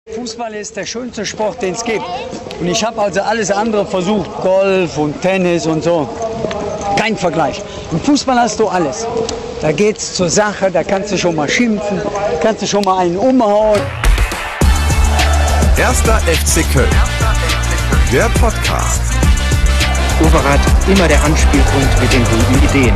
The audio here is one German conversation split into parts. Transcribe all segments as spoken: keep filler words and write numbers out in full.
Fußball ist der schönste Sport, den es gibt. Und ich habe also alles andere versucht, Golf und Tennis und so. Kein Vergleich. Im Fußball hast du alles. Da geht's zur Sache, da kannst du schon mal schimpfen, kannst du schon mal einen umhauen. Erster F C Köln, der Podcast. Overath, immer der Anspielpunkt mit den guten Ideen.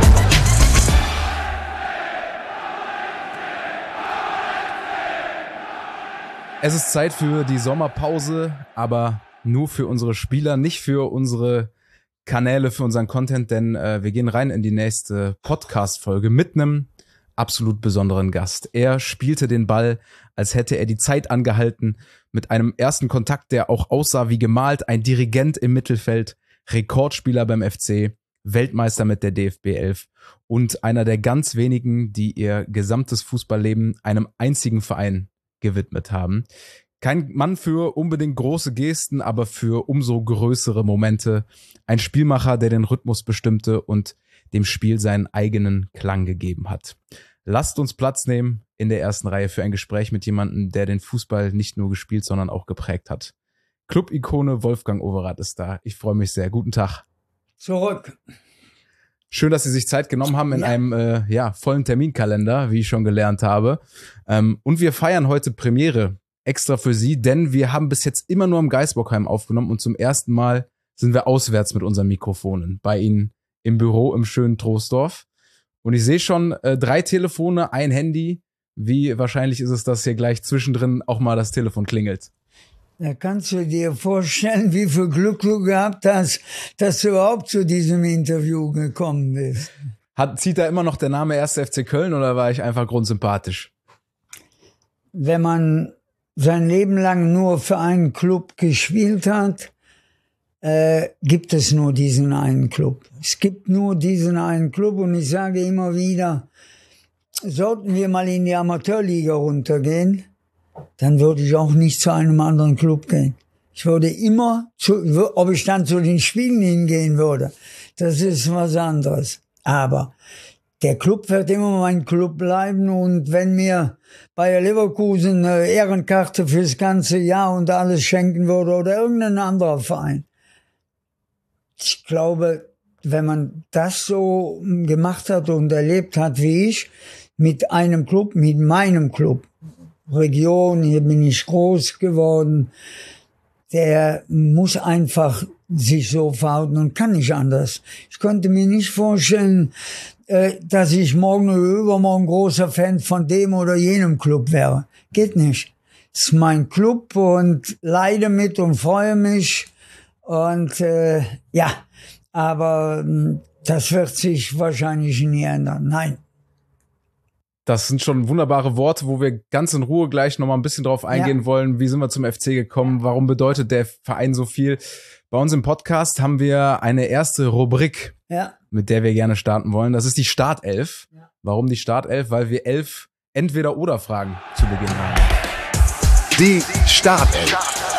Es ist Zeit für die Sommerpause, aber nur für unsere Spieler, nicht für unsere Kanäle, für unseren Content, denn äh, wir gehen rein in die nächste Podcast-Folge mit einem absolut besonderen Gast. Er spielte den Ball, als hätte er die Zeit angehalten, mit einem ersten Kontakt, der auch aussah wie gemalt, ein Dirigent im Mittelfeld, Rekordspieler beim F C, Weltmeister mit der D F B elf und einer der ganz wenigen, die ihr gesamtes Fußballleben einem einzigen Verein gewidmet haben. Kein Mann für unbedingt große Gesten, aber für umso größere Momente. Ein Spielmacher, der den Rhythmus bestimmte und dem Spiel seinen eigenen Klang gegeben hat. Lasst uns Platz nehmen in der ersten Reihe für ein Gespräch mit jemandem, der den Fußball nicht nur gespielt, sondern auch geprägt hat. Club-Ikone Wolfgang Overath ist da. Ich freue mich sehr. Guten Tag. Zurück. Schön, dass Sie sich Zeit genommen haben in ja. einem äh, ja, vollen Terminkalender, wie ich schon gelernt habe. Ähm, und wir feiern heute Premiere extra für Sie, denn wir haben bis jetzt immer nur im Geisbockheim aufgenommen und zum ersten Mal sind wir auswärts mit unseren Mikrofonen bei Ihnen im Büro im schönen Troisdorf. Und ich sehe schon äh, drei Telefone, ein Handy. Wie wahrscheinlich ist es, dass hier gleich zwischendrin auch mal das Telefon klingelt? Da kannst du dir vorstellen, wie viel Glück du gehabt hast, dass du überhaupt zu diesem Interview gekommen bist. Hat, zieht da immer noch der Name erster F C Köln oder war ich einfach grundsympathisch? Wenn man sein Leben lang nur für einen Club gespielt hat, äh, gibt es nur diesen einen Club. Es gibt nur diesen einen Club und ich sage immer wieder, sollten wir mal in die Amateurliga runtergehen, dann würde ich auch nicht zu einem anderen Club gehen. Ich würde immer, zu, ob ich dann zu den Spielen hingehen würde, das ist was anderes. Aber der Club wird immer mein Club bleiben und wenn mir Bayer Leverkusen eine Ehrenkarte fürs ganze Jahr und alles schenken würde oder irgendein anderer Verein. Ich glaube, wenn man das so gemacht hat und erlebt hat wie ich, mit einem Club, mit meinem Club, Region, hier bin ich groß geworden, der muss einfach sich so verhalten und kann nicht anders. Ich konnte mir nicht vorstellen, äh, dass ich morgen oder übermorgen großer Fan von dem oder jenem Club wäre. Geht nicht. Es ist mein Club und leide mit und freue mich und äh, ja, aber das wird sich wahrscheinlich nie ändern. Nein. Das sind schon wunderbare Worte, wo wir ganz in Ruhe gleich nochmal ein bisschen drauf eingehen ja. wollen. Wie sind wir zum F C gekommen? Warum bedeutet der Verein so viel? Bei uns im Podcast haben wir eine erste Rubrik, ja. mit der wir gerne starten wollen. Das ist die Startelf. Ja. Warum die Startelf? Weil wir elf Entweder-Oder-Fragen zu Beginn haben. Die Startelf.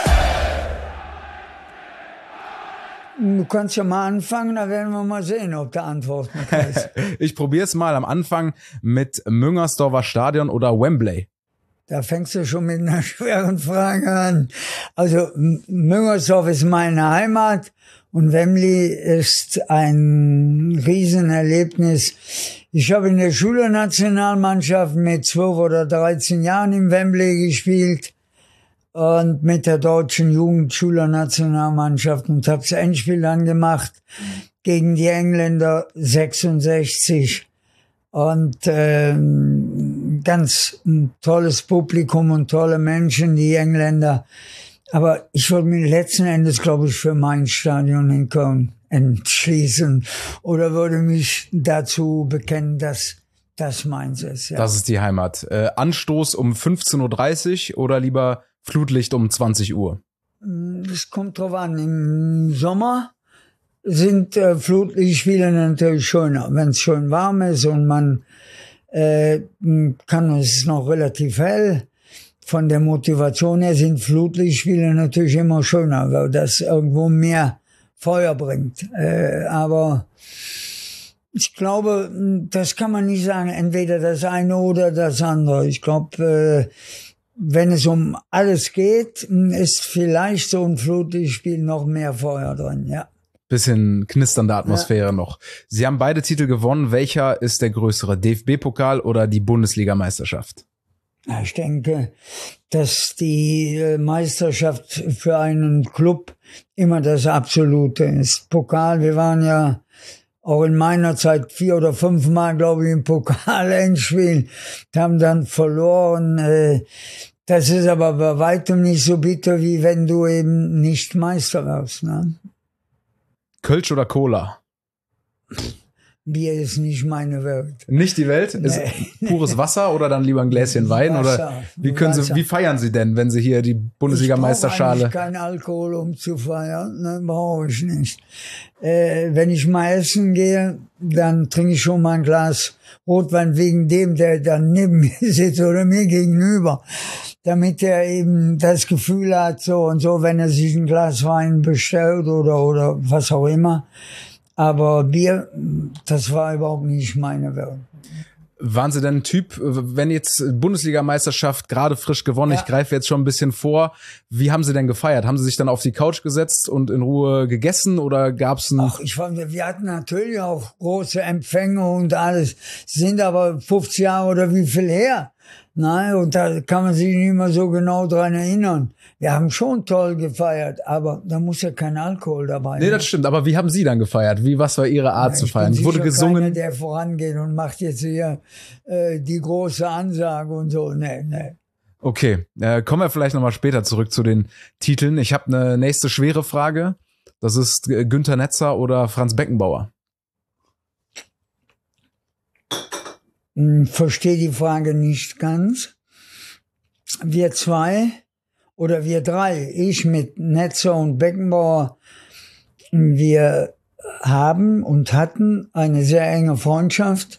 Du kannst ja mal anfangen, da werden wir mal sehen, ob der Antworten ist. Ich probiere es mal am Anfang mit Müngersdorfer Stadion oder Wembley. Da fängst du schon mit einer schweren Frage an. Also Müngersdorf ist meine Heimat und Wembley ist ein Riesenerlebnis. Ich habe in der Schülernationalmannschaft mit zwölf oder dreizehn Jahren im Wembley gespielt. Und mit der deutschen Jugendschülernationalmannschaft und habe das Endspiel dann gemacht gegen die Engländer sechsundsechzig. Und ähm, ganz ein tolles Publikum und tolle Menschen, die Engländer. Aber ich würde mich letzten Endes, glaube ich, für mein Stadion in Köln entschließen oder würde mich dazu bekennen, dass das meins ist. Ja. Das ist die Heimat. Äh, Anstoß um fünfzehn Uhr dreißig oder lieber Flutlicht um zwanzig Uhr? Das kommt drauf an. Im Sommer sind äh, Flutlichtspiele natürlich schöner. Wenn es schön warm ist und man äh, kann, es ist noch relativ hell. Von der Motivation her sind Flutlichtspiele natürlich immer schöner, weil das irgendwo mehr Feuer bringt. Äh, aber ich glaube, das kann man nicht sagen, entweder das eine oder das andere. Ich glaube, äh, wenn es um alles geht, ist vielleicht so ein Flutlichtspiel noch mehr Feuer drin, ja. Bisschen knisternde Atmosphäre Ja. noch. Sie haben beide Titel gewonnen. Welcher ist der größere? D F B-Pokal oder die Bundesligameisterschaft? Ja, ich denke, dass die äh, Meisterschaft für einen Club immer das Absolute ist. Pokal, wir waren ja auch in meiner Zeit vier oder fünf Mal, glaube ich, im Pokal-Endspiel, haben dann verloren. Äh, das ist aber bei weitem nicht so bitter, wie wenn du eben nicht Meister wirst, ne? Kölsch oder Cola? Bier ist nicht meine Welt. Nicht die Welt? Ist Nee. pures Wasser oder dann lieber ein Gläschen Wein? Wasser, Oder wie können Sie, Wasser. wie feiern Sie denn, wenn Sie hier die Ich brauche Bundesliga-Meisterschale? eigentlich keinen Alkohol, um zu feiern. Ne, brauche ich nicht. Äh, wenn ich mal essen gehe, dann trinke ich schon mal ein Glas Rotwein wegen dem, der dann neben mir sitzt oder mir gegenüber. Damit er eben das Gefühl hat, so und so, wenn er sich ein Glas Wein bestellt oder, oder was auch immer. Aber Bier, das war überhaupt nicht meine Welt. Waren Sie denn ein Typ, wenn jetzt Bundesligameisterschaft gerade frisch gewonnen, Ja. ich greife jetzt schon ein bisschen vor, wie haben Sie denn gefeiert? Haben Sie sich dann auf die Couch gesetzt und in Ruhe gegessen oder gab's ein... Ach, ich fand, wir hatten natürlich auch große Empfänge und alles, sind aber fünfzig Jahre oder wie viel her. Nein, und da kann man sich nicht mehr so genau dran erinnern. Wir haben schon toll gefeiert, aber da muss ja kein Alkohol dabei Nee, das stimmt, aber wie haben Sie dann gefeiert? Wie, was war Ihre Art zu Ich bin feiern? sicher Wurde keiner, gesungen? der vorangeht und macht jetzt hier äh, die große Ansage und so. Nee, nee. Okay, äh, kommen wir vielleicht nochmal später zurück zu den Titeln. Ich habe eine nächste schwere Frage. Das ist äh, Günther Netzer oder Franz Beckenbauer. Hm, verstehe die Frage nicht ganz. Wir zwei oder wir drei, ich mit Netzer und Beckenbauer, wir haben und hatten eine sehr enge Freundschaft.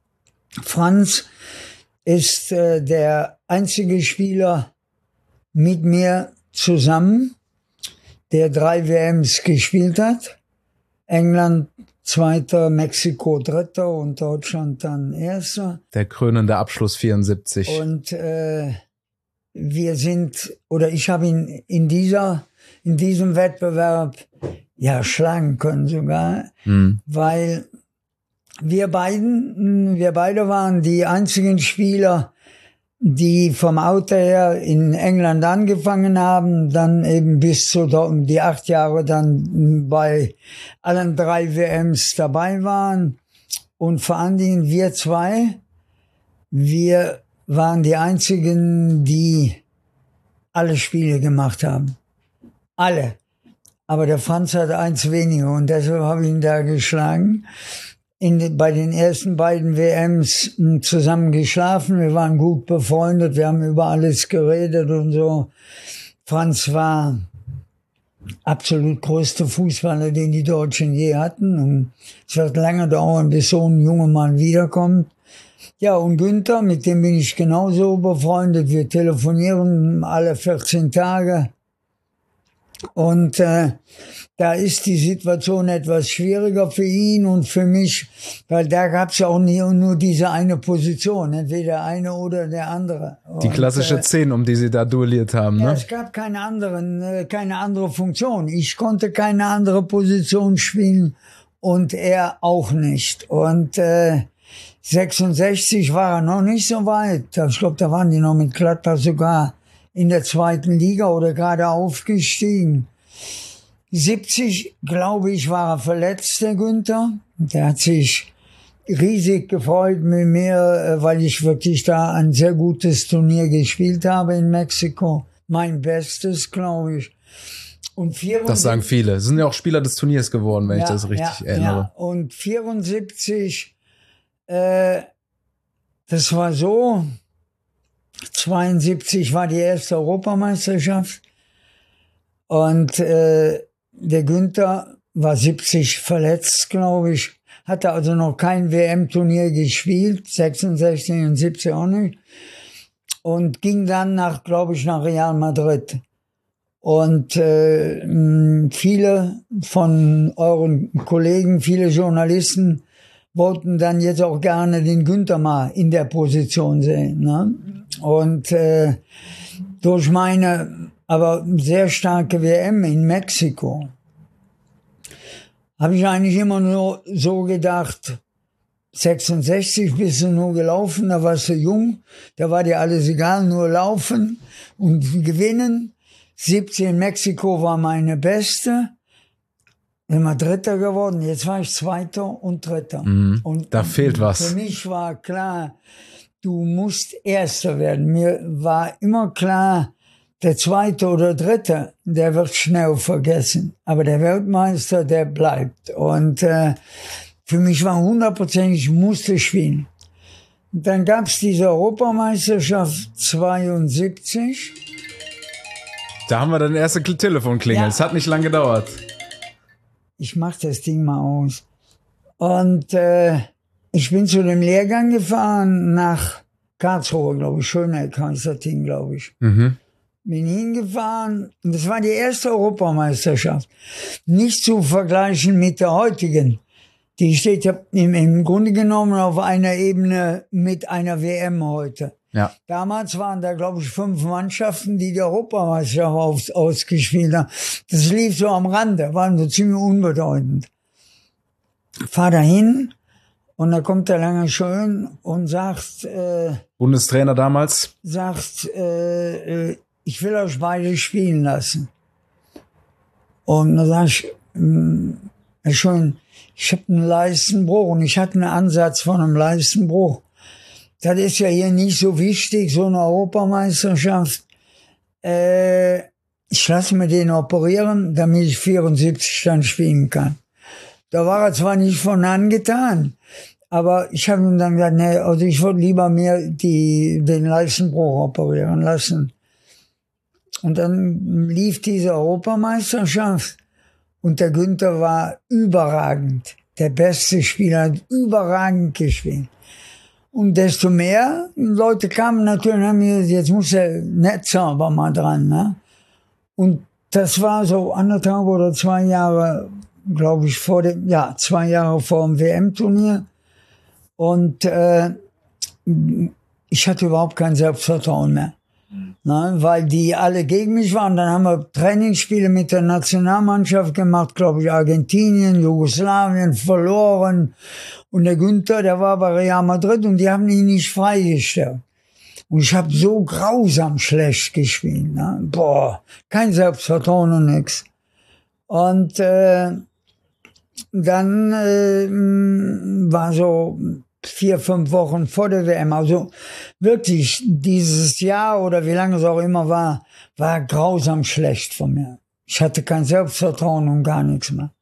Franz ist äh, der einzige Spieler mit mir zusammen, der drei W Ms gespielt hat. England Zweiter, Mexiko Dritter und Deutschland dann Erster. Der krönende Abschluss vierundsiebzig. Und äh, wir sind, oder ich habe ihn in dieser, in diesem Wettbewerb ja schlagen können sogar, Hm. weil wir beiden, wir beide waren die einzigen Spieler, die vom Alter her in England angefangen haben, dann eben bis zu die acht Jahre dann bei allen drei W Ms dabei waren. Und vor allen Dingen wir zwei, wir waren die einzigen, die alle Spiele gemacht haben. Alle. Aber der Franz hat eins weniger und deshalb habe ich ihn da geschlagen. In, bei den ersten beiden W Ms zusammen geschlafen. Wir waren gut befreundet. Wir haben über alles geredet und so. Franz war absolut größte Fußballer, den die Deutschen je hatten. Und es wird lange dauern, bis so ein junger Mann wiederkommt. Ja, und Günther, mit dem bin ich genauso befreundet. Wir telefonieren alle vierzehn Tage. Und äh, da ist die Situation etwas schwieriger für ihn und für mich, weil da gab es ja auch nie, nur diese eine Position, entweder eine oder der andere. Die und, klassische äh, Zehn, um die Sie da duelliert haben, ja, ne? es gab keine anderen, äh, keine andere Funktion. Ich konnte keine andere Position spielen und er auch nicht. Und äh, sechsundsechzig war er noch nicht so weit. Ich glaube, da waren die noch mit Gladbach sogar in der zweiten Liga oder gerade aufgestiegen. siebzig, glaube ich, war er verletzt, der Günther. Der hat sich riesig gefreut mit mir, weil ich wirklich da ein sehr gutes Turnier gespielt habe in Mexiko. Mein Bestes, glaube ich. Und vierundsiebzig, Das sagen viele. Sie sind ja auch Spieler des Turniers geworden, wenn ich das richtig ja, erinnere. Ja. Und vierundsiebzig, äh, das war so, zweiundsiebzig war die erste Europameisterschaft und äh, der Günther war siebzig verletzt, glaube ich, hatte also noch kein W M-Turnier gespielt, sechsundsechzig und siebzig auch nicht, und ging dann nach, glaube ich, nach Real Madrid. Und äh, viele von euren Kollegen, viele Journalisten wollten dann jetzt auch gerne den Günther mal in der Position sehen. Ne? Und äh, durch meine, aber sehr starke W M in Mexiko, habe ich eigentlich immer nur so gedacht, sechsundsechzig bist du nur gelaufen, da warst du jung, da war dir alles egal, nur laufen und gewinnen. siebzig in Mexiko war meine beste. Immer Dritter geworden, jetzt war ich Zweiter und Dritter. Mhm. Und da fehlt was. Für mich war klar, du musst Erster werden. Mir war immer klar, der Zweite oder Dritte, der wird schnell vergessen. Aber der Weltmeister, der bleibt. Und äh, für mich war hundertprozentig, ich musste spielen. Und dann gab es diese Europameisterschaft zweiundsiebzig. Da haben wir dann erste Telefonklingel. Es Ja. hat nicht lange gedauert. Ich mach das Ding mal aus. Und äh, ich bin zu dem Lehrgang gefahren nach Karlsruhe, glaube ich. Schöneck heißt das Ding, glaube ich. Mhm. Bin hingefahren und das war die erste Europameisterschaft. Nicht zu vergleichen mit der heutigen. Die steht ja im, im Grunde genommen auf einer Ebene mit einer W M heute. Ja. Damals waren da, glaube ich, fünf Mannschaften, die die Europameisterschaft aus, ausgespielt haben. Das lief so am Rande, waren so ziemlich unbedeutend. Fahr da hin und da kommt der Lange Schön und sagt, äh, Bundestrainer damals. sagt, äh, ich will euch beide spielen lassen. Und da sag ich, Herr Schön, ich habe einen Leistenbruch und ich hatte einen Ansatz von einem Leistenbruch. Das ist ja hier nicht so wichtig, so eine Europameisterschaft. Äh, ich lasse mir den operieren, damit ich vierundsiebzig dann spielen kann. Da war er zwar nicht von angetan, aber ich habe ihm dann gesagt, nee, also ich würde lieber mir die, den Leistenbruch operieren lassen. Und dann lief diese Europameisterschaft und der Günther war überragend. Der beste Spieler, hat überragend gespielt. Und desto mehr Leute kamen natürlich und haben gesagt, jetzt muss der Netzer aber mal dran. Ne? Und das war so anderthalb oder zwei Jahre, glaube ich, vor dem, ja, zwei Jahre vor dem W M-Turnier. Und äh, ich hatte überhaupt kein Selbstvertrauen mehr. Ne? Weil die alle gegen mich waren. Dann haben wir Trainingsspiele mit der Nationalmannschaft gemacht, glaube ich, Argentinien, Jugoslawien, verloren. Und der Günther, der war bei Real Madrid und die haben ihn nicht freigestellt. Und ich habe so grausam schlecht gespielt. Ne? Boah, kein Selbstvertrauen und nix. Und äh, dann äh, war so vier, fünf Wochen vor der W M, also wirklich dieses Jahr oder wie lange es auch immer war, war grausam schlecht von mir. Ich hatte kein Selbstvertrauen und gar nichts mehr.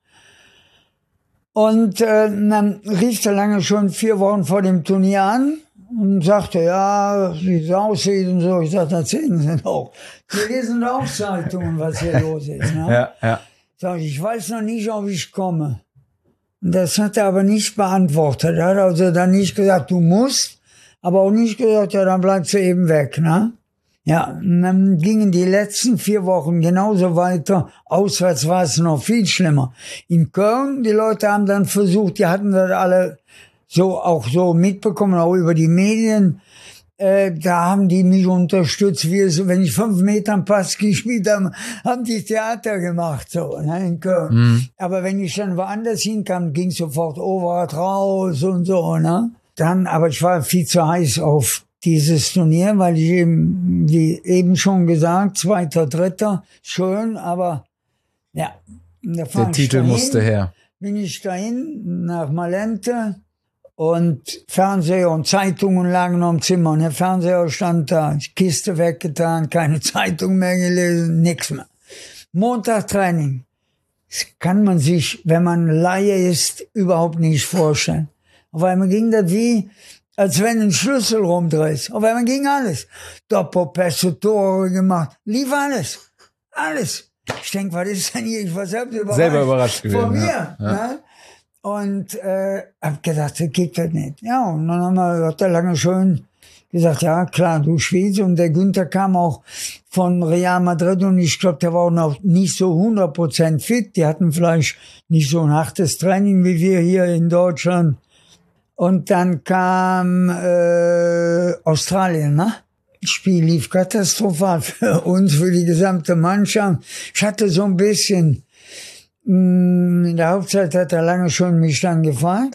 Und äh, dann rief der Lange schon vier Wochen vor dem Turnier an und sagte, ja, wie es aussieht und so. Ich sagte, erzählen Sie doch. Die lesen auch Zeitungen, was hier los ist. Ne? Ja, ja. Sag ich, ich weiß noch nicht, ob ich komme. Und das hat er aber nicht beantwortet. Er hat also dann nicht gesagt, du musst, aber auch nicht gesagt, ja, dann bleibst du eben weg. Ne? Ja, und dann gingen die letzten vier Wochen genauso weiter. Auswärts war es noch viel schlimmer. In Köln, die Leute haben dann versucht, die hatten das alle so auch so mitbekommen, auch über die Medien. Äh, da haben die mich unterstützt, wie es, wenn ich fünf Metern Pass gespielt habe, haben die Theater gemacht, so, ne, in Köln. Mhm. Aber wenn ich dann woanders hinkam, ging sofort Overath raus und so, ne. Dann, aber ich war viel zu heiß auf dieses Turnier, weil ich eben, wie eben schon gesagt, zweiter, dritter, schön, aber, ja. Da Der Titel dahin, musste her. Bin ich dahin, nach Malente, und Fernseher und Zeitungen lagen noch im Zimmer. Und der Fernseher stand da, Kiste weggetan, keine Zeitung mehr gelesen, nichts mehr. Montag Training. Das kann man sich, wenn man Laie ist, überhaupt nicht vorstellen. Auf einmal ging das wie, als wenn ein Schlüssel rumdreht. Auf einmal ging alles. Doppelpässe, Tore gemacht, lief alles. Alles. Ich denke, was ist denn hier? Ich war selbst überrascht. Selber überrascht gewesen. Von mir. Ja. Ja. Ne? Und äh, hab gedacht, das geht das nicht. Ja, und dann haben wir, hat der Lange schön gesagt, ja klar, du spielst. Und der Günther kam auch von Real Madrid und ich glaube, der war auch noch nicht so hundert Prozent fit. Die hatten vielleicht nicht so ein hartes Training wie wir hier in Deutschland. Und dann kam äh, Australien, ne? Das Spiel lief katastrophal für uns, für die gesamte Mannschaft. Ich hatte so ein bisschen, in der Hauptzeit hat er lange schon mich dann gefragt,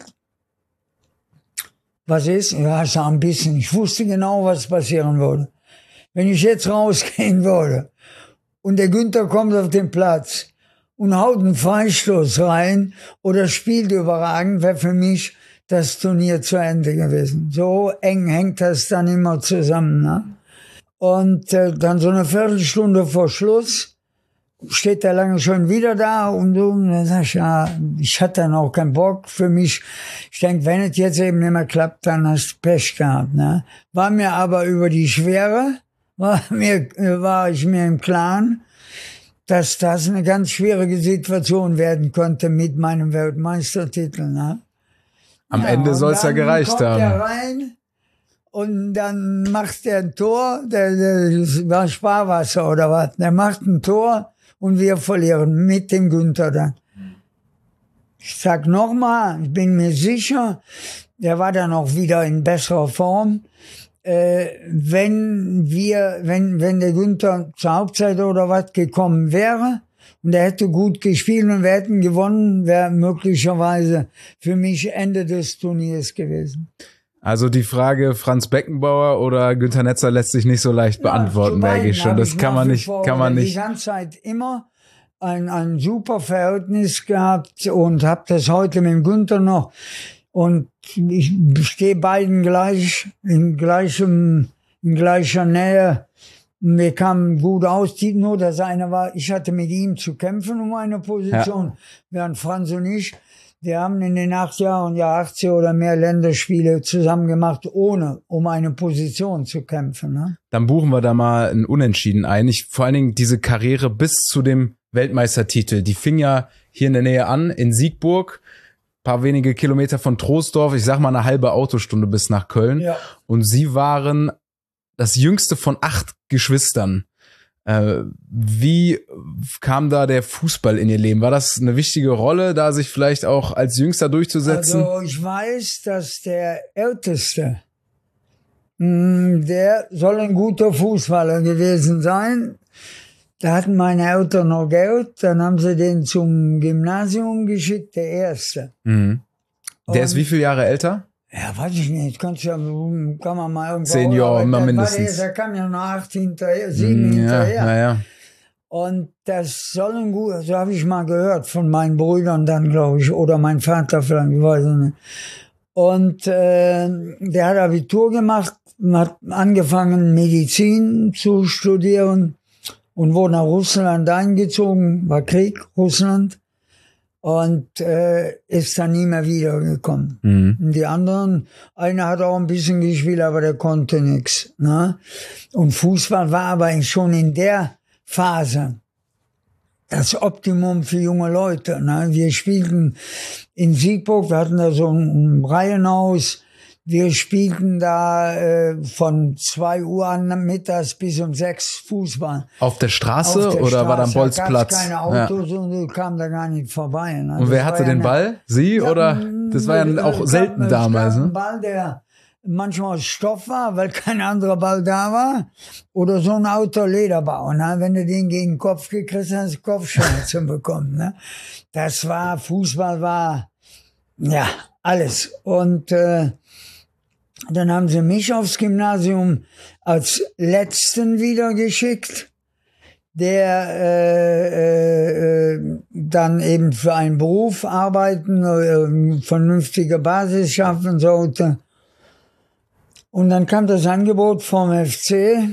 was ist? Ja, ich sag ein bisschen. Ich wusste genau, was passieren würde. Wenn ich jetzt rausgehen würde und der Günther kommt auf den Platz und haut einen Freistoß rein oder spielt überragend, wäre für mich das Turnier zu Ende gewesen. So eng hängt das dann immer zusammen. Ne? Und äh, dann so eine Viertelstunde vor Schluss steht er lange schon wieder da und so. Und dann sag ich, ja, ich hatte dann auch keinen Bock für mich. Ich denke, wenn es jetzt eben nicht mehr klappt, dann hast du Pech gehabt. Ne? War mir aber über die Schwere, war, mir, war ich mir im Klaren, dass das eine ganz schwierige Situation werden konnte mit meinem Weltmeistertitel. Ne? Am ja, Ende soll es ja gereicht kommt haben. Er rein und dann macht er ein Tor, der, der, das war Sparwasser oder was, der macht ein Tor und wir verlieren mit dem Günther dann. Ich sag nochmal, ich bin mir sicher, der war dann auch wieder in besserer Form. Äh, wenn wir, wenn, wenn der Günther zur Hauptzeit oder was gekommen wäre und er hätte gut gespielt und wir hätten gewonnen, wäre möglicherweise für mich Ende des Turniers gewesen. Also die Frage Franz Beckenbauer oder Günther Netzer lässt sich nicht so leicht beantworten, Ja, merke ich schon. Das kann man nicht, kann man nicht. Die ganze Zeit immer ein, ein super Verhältnis gehabt und habe das heute mit dem Günther noch. Und ich stehe beiden gleich, in gleichem, in gleicher Nähe. Wir kamen gut aus, nur das eine war, ich hatte mit ihm zu kämpfen um eine Position, ja. Während Franz und ich, wir haben in den acht Jahren, ja achtzig oder mehr Länderspiele zusammen gemacht, ohne um eine Position zu kämpfen. Ne? Dann buchen wir da mal ein Unentschieden ein. Ich, vor allen Dingen diese Karriere bis zu dem Weltmeistertitel, die fing ja hier in der Nähe an, in Siegburg. Paar wenige Kilometer von Troisdorf, ich sag mal eine halbe Autostunde bis nach Köln. Ja. Und sie waren das jüngste von acht Geschwistern. Äh, wie kam da der Fußball in ihr Leben? War das eine wichtige Rolle, da sich vielleicht auch als Jüngster durchzusetzen? Also ich weiß, dass der Älteste, der soll ein guter Fußballer gewesen sein. Da hatten meine Eltern noch Geld, dann haben sie den zum Gymnasium geschickt, der Erste. Mhm. Der ist wie viele Jahre älter? Ja, weiß ich nicht, kannst ja, kann man mal irgendwo... Zehn Jahre immer mindestens. Der, der kam ja noch acht hinterher, sieben ja, hinterher. Naja. Und das soll ein guter, so habe ich mal gehört von meinen Brüdern dann, glaube ich, oder mein Vater vielleicht, ich weiß nicht. Und äh, der hat Abitur gemacht, hat angefangen Medizin zu studieren, und wurde nach Russland eingezogen, war Krieg, Russland, und äh, ist dann nie mehr wiedergekommen. Mhm. Und die anderen, einer hat auch ein bisschen gespielt, aber der konnte nichts. Ne? Und Fußball war aber schon in der Phase das Optimum für junge Leute. Ne? Wir spielten in Siegburg, wir hatten da so ein, ein Reihenhaus. Wir spielten da äh, von zwei Uhr an mittags bis um sechs Fußball. Auf der Straße Auf der oder Straße. War da ein Bolzplatz? Da keine Autos ja. und du kam da gar nicht vorbei. Ne? Und wer hatte den ja Ball? Sie ja, oder? Das war ja auch selten gab, damals. Es gab einen Ball, der manchmal aus Stoff war, weil kein anderer Ball da war. Oder so ein Auto-Lederbau. Ne? Wenn du den gegen den Kopf gekriegt hast, hast du Kopfschmerzen bekommen. Ne? Das war, Fußball war, ja, alles. Und äh, dann haben sie mich aufs Gymnasium als Letzten wieder geschickt, der äh, äh, dann eben für einen Beruf arbeiten, äh, vernünftige Basis schaffen sollte. Und dann kam das Angebot vom F C,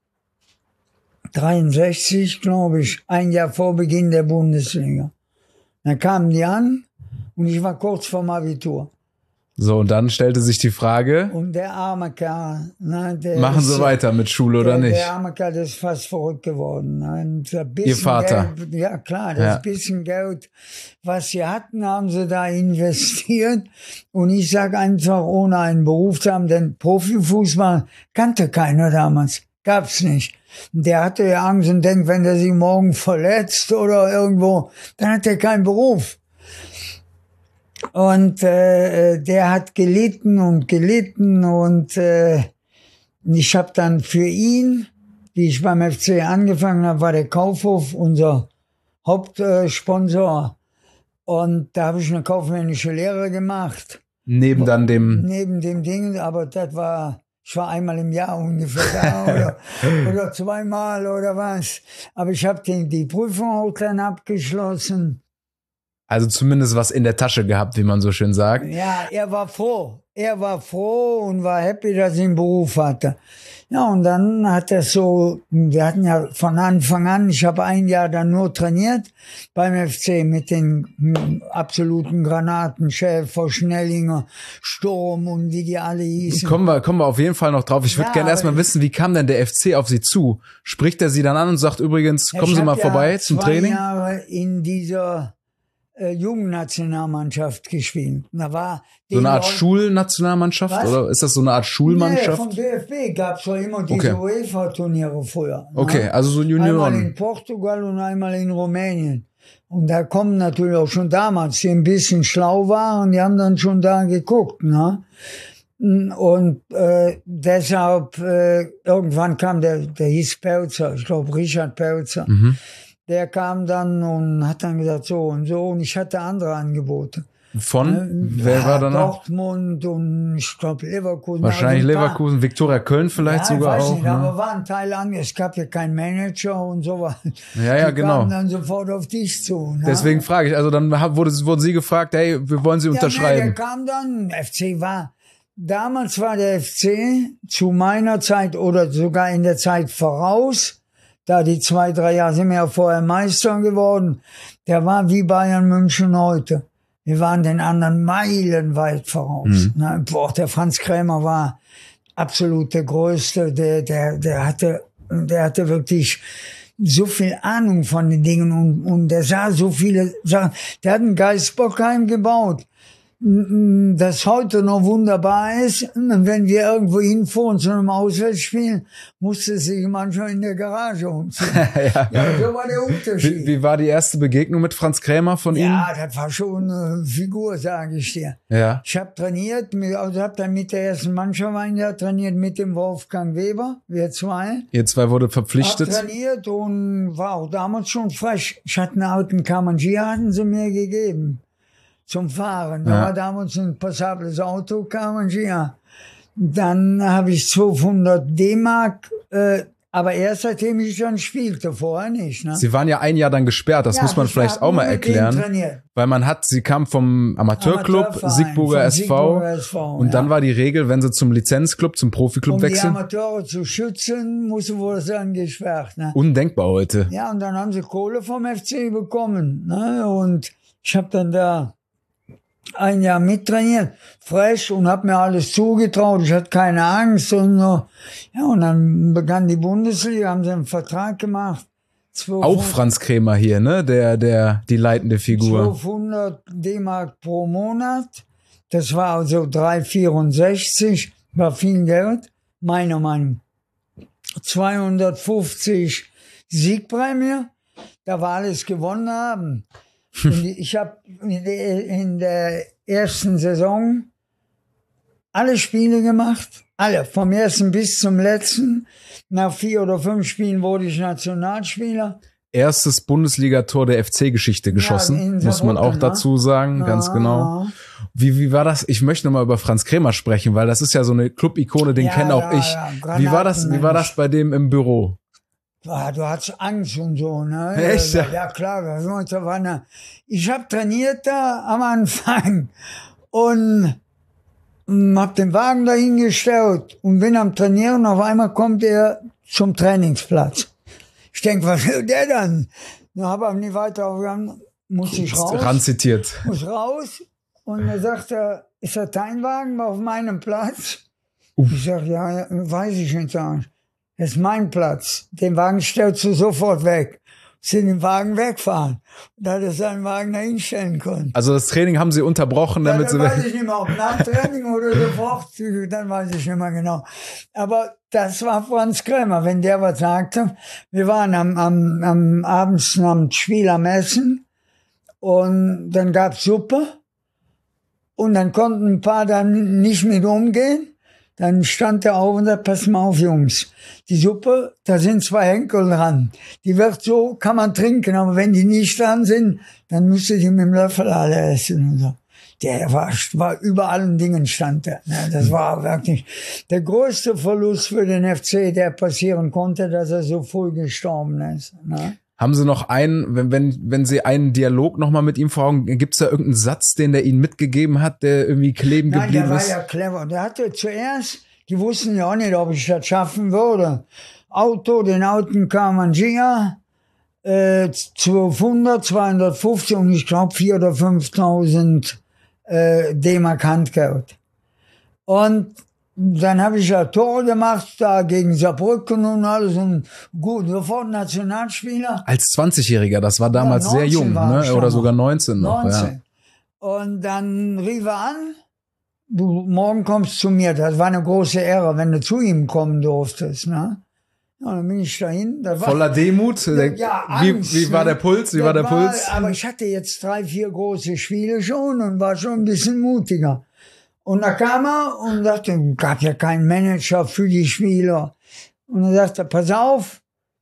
dreiundsechzig, glaube ich, ein Jahr vor Beginn der Bundesliga. Dann kamen die an und ich war kurz vorm Abitur. So, und dann stellte sich die Frage, und der arme Kerl, ne, der machen ist, Sie weiter mit Schule der, oder nicht? Der arme Kerl, der ist fast verrückt geworden. Ne? Ihr Vater? Geld, ja klar, das ja. bisschen Geld, was sie hatten, haben sie da investiert. Und ich sage einfach, ohne einen Beruf zu haben, denn Profifußball kannte keiner damals, gab's nicht. Der hatte ja Angst und denkt, wenn der sich morgen verletzt oder irgendwo, dann hat er keinen Beruf. Und äh, der hat gelitten und gelitten und äh, ich habe dann für ihn, wie ich beim F C angefangen habe, war der Kaufhof unser Hauptsponsor. Und da habe ich eine kaufmännische Lehre gemacht. Neben dann dem... Neben dem Ding, aber das war, ich war einmal im Jahr ungefähr da oder, oder zweimal oder was. Aber ich habe die, die Prüfung auch dann abgeschlossen. Also zumindest was in der Tasche gehabt, wie man so schön sagt. Ja, er war froh. Er war froh und war happy, dass ich einen Beruf hatte. Ja, und dann hat er so, wir hatten ja von Anfang an, ich habe ein Jahr dann nur trainiert beim F C mit den m, absoluten Granaten, Schäfer, Schnellinger, Sturm und wie die alle hießen. Kommen wir, kommen wir auf jeden Fall noch drauf. Ich würde Ja, gerne erstmal aber- wissen, wie kam denn der F C auf Sie zu? Spricht er Sie dann an und sagt übrigens, kommen Ich Sie hab mal ja vorbei zum zwei Training? Jahre in dieser äh, Jugendnationalmannschaft gespielt. Da war So eine Art Leuten- Schulnationalmannschaft? Was? Oder ist das so eine Art Nee, Schulmannschaft? vom D F B gab es doch immer diese Okay. UEFA-Turniere früher. Ne? Okay, also so Einmal in Junioren. Portugal und einmal in Rumänien. Und da kommen natürlich auch schon damals, die ein bisschen schlau waren, die haben dann schon da geguckt. Ne? Und äh, deshalb, äh, irgendwann kam der, der hieß Pelzer, ich glaube Richard Pelzer. Mhm. Der kam dann und hat dann gesagt, so und so. Und ich hatte andere Angebote. Von? Wer Ja, war danach? Dortmund und ich glaube Leverkusen. Wahrscheinlich Also ein paar- Leverkusen, Viktoria Köln vielleicht ja, sogar ich weiß auch. nicht, Ne? aber war ein Teil an. Es gab ja keinen Manager und sowas. Ja, ja, Die genau. kamen dann sofort auf dich zu. Ne? Deswegen frage ich, also dann hab- wurde, wurden Sie gefragt, hey, wir wollen Sie ja, nee, unterschreiben. der kam dann, F C war, damals war der F C zu meiner Zeit oder sogar in der Zeit voraus, da die zwei, drei Jahre sind wir ja vorher Meister geworden, der war wie Bayern München heute. Wir waren den anderen meilenweit voraus. Mhm. Ne? Boah, der Franz Krämer war absolut der Größte, der, der, der hatte, der hatte wirklich so viel Ahnung von den Dingen und, und der sah so viele Sachen. Der hat ein Geisbockheim gebaut, das heute noch wunderbar ist. Wenn wir irgendwo hinfuhren zu einem Auswärtsspiel, musste sich manchmal in der Garage umziehen. ja. Ja, so war der Unterschied. Wie, wie war die erste Begegnung mit Franz Krämer von Ihnen? Ja, das war schon eine Figur, sage ich dir. Ja. Ich habe trainiert, mit- also habe dann mit der ersten Mannschaft ein Jahr trainiert mit dem Wolfgang Weber, wir zwei. Ihr zwei wurde Hab verpflichtet. trainiert und war auch damals schon frech. Ich hatte einen alten Kamangia, hatten sie mir gegeben zum Fahren. Da Ja. war damals ein passables Auto, Kamangia. Dann habe ich zwölfhundert D-Mark, äh, aber erst seitdem ich dann spielte, vorher nicht. Ne? Sie waren ja ein Jahr dann gesperrt, das Ja, muss man ich vielleicht hab auch nur mal mit denen erklären. trainiert. Weil man hat, sie kam vom Amateurclub, Amateurverein, Siegburger vom S V. Siegburger S V, Und dann ja. war die Regel, wenn sie zum Lizenzclub, zum Profiklub Um die wechseln, Amateure zu schützen, musste wohl dann gesperrt. Ne? undenkbar heute. Ja, und dann haben sie Kohle vom F C bekommen. Ne? Und ich habe dann da ein Jahr mittrainiert, fresh, und habe mir alles zugetraut. Ich hatte keine Angst. Und so. Ja, und dann begann die Bundesliga, haben sie einen Vertrag gemacht. Auch Franz Krämer hier, ne? Der, der, die leitende Figur. zwölfhundert D-Mark pro Monat. Das war also drei Komma vierundsechzig, war viel Geld, meiner Meinung. zweihundertfünfzig Siegprämie, da wir alles gewonnen haben. Und ich habe in der ersten Saison alle Spiele gemacht, alle, vom ersten bis zum letzten. Nach vier oder fünf Spielen wurde ich Nationalspieler. Erstes Bundesligator der F C-Geschichte geschossen, in muss man auch Saarbrücken, ne? dazu sagen, ganz Ja. genau. Wie, wie war das? Ich möchte nochmal über Franz Krämer sprechen, weil das ist ja so eine Club-Ikone, den Ja, kenne auch ja, ich. ja, Wie war das, wie war das bei dem im Büro? Ah, du hattest Angst und so, ne? Echt? Ja, ja klar. das war eine- Ich habe trainiert da am Anfang und mm, hab den Wagen dahingestellt und bin am Trainieren. Auf einmal kommt er zum Trainingsplatz. Ich denk, was will der dann? Dann habe ich nicht weiter aufgegangen, muss ich raus. Ranzitiert. Muss raus. Und er sagt er, ist der dein Wagen auf meinem Platz? Ich sag, ja, weiß ich nicht. Sag ich. Das ist mein Platz. Den Wagen stellst du sofort weg. Sie den Wagen wegfahren. Da hat er seinen Wagen da hinstellen können. Also das Training haben sie unterbrochen, Ja, damit dann sie weiß ich nicht mehr, ob nach Training oder sofort, dann weiß ich nicht mehr genau. Aber das war Franz Krämer, wenn der was sagte. Wir waren am, am, am abends am Spiel am Essen und dann gab's Suppe und dann konnten ein paar dann nicht mit umgehen. Dann stand er auf und sagte, pass mal auf, Jungs, die Suppe, da sind zwei Henkel dran. Die wird so, kann man trinken, aber wenn die nicht dran sind, dann müsst ihr die mit dem Löffel alle essen und so. Der war, war über allen Dingen stand er. Das war wirklich der größte Verlust für den F C, der passieren konnte, dass er so früh gestorben ist. Ne? Haben Sie noch einen, wenn, wenn, wenn Sie einen Dialog nochmal mit ihm vor Augen, gibt es da irgendeinen Satz, den der Ihnen mitgegeben hat, der irgendwie kleben Nein, geblieben der ist? war ja clever. Der hatte zuerst, die wussten ja auch nicht, ob ich das schaffen würde. Auto, den alten Kamangia, äh, zwölfhundert, zweihundertfünfzig und ich glaube vier oder fünftausend äh, D-Mark Handgeld. Und dann habe ich ja Tore gemacht, da gegen Saarbrücken und alles und gut, sofort Nationalspieler. Als zwanzigjähriger, das war damals Ja, sehr jung, war ich ne? Oder noch. sogar neunzehn noch. neunzehn. Ja. Und dann rief er an, du morgen kommst zu mir. Das war eine große Ehre, wenn du zu ihm kommen durftest. Ne? Ja, dann bin ich dahin. Das war, Voller Demut. ja, wie, Angst, wie war ne? der Puls? Wie Das war der Puls? Aber ich hatte jetzt drei, vier große Spiele schon und war schon ein bisschen mutiger. Und da kam er und sagte, gab ja keinen Manager für die Spieler. Und er sagte, pass auf,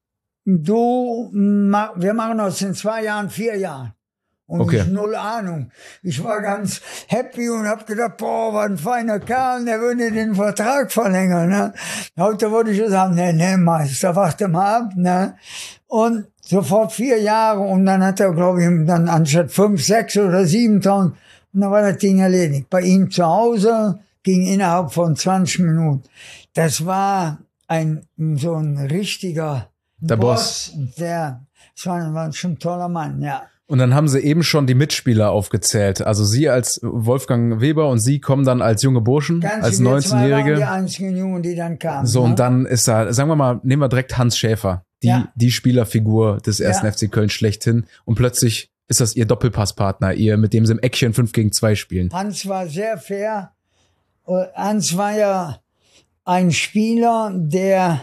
du, wir machen aus den zwei Jahren vier Jahre. Und Okay. ich null Ahnung. Ich war ganz happy und hab gedacht, boah, was ein feiner Kerl, der würde den Vertrag verlängern. Ne? Heute würde ich sagen, nee, nee, Meister, warte mal ab. Ne? Und sofort vier Jahre und dann hat er, glaube ich, dann anstatt fünf, sechs oder siebentausend, und dann war das Ding erledigt. Bei ihm zu Hause ging innerhalb von zwanzig Minuten. Das war ein, so ein richtiger Der Boss. Der, das war, war schon ein toller Mann, ja. Und dann haben Sie eben schon die Mitspieler aufgezählt. Also Sie als Wolfgang Weber und Sie kommen dann als junge Burschen, Ganz als wir zwei waren die neunzehnjährige. einzigen Jungen, die dann kamen. So, ne? und dann ist da, sagen wir mal, nehmen wir direkt Hans Schäfer, die, Ja. die Spielerfigur des ersten Ja. F C Köln schlechthin. Und plötzlich ist das Ihr Doppelpasspartner, ihr, mit dem Sie im Eckchen fünf gegen zwei spielen. Hans war sehr fair. Und Hans war ja ein Spieler, der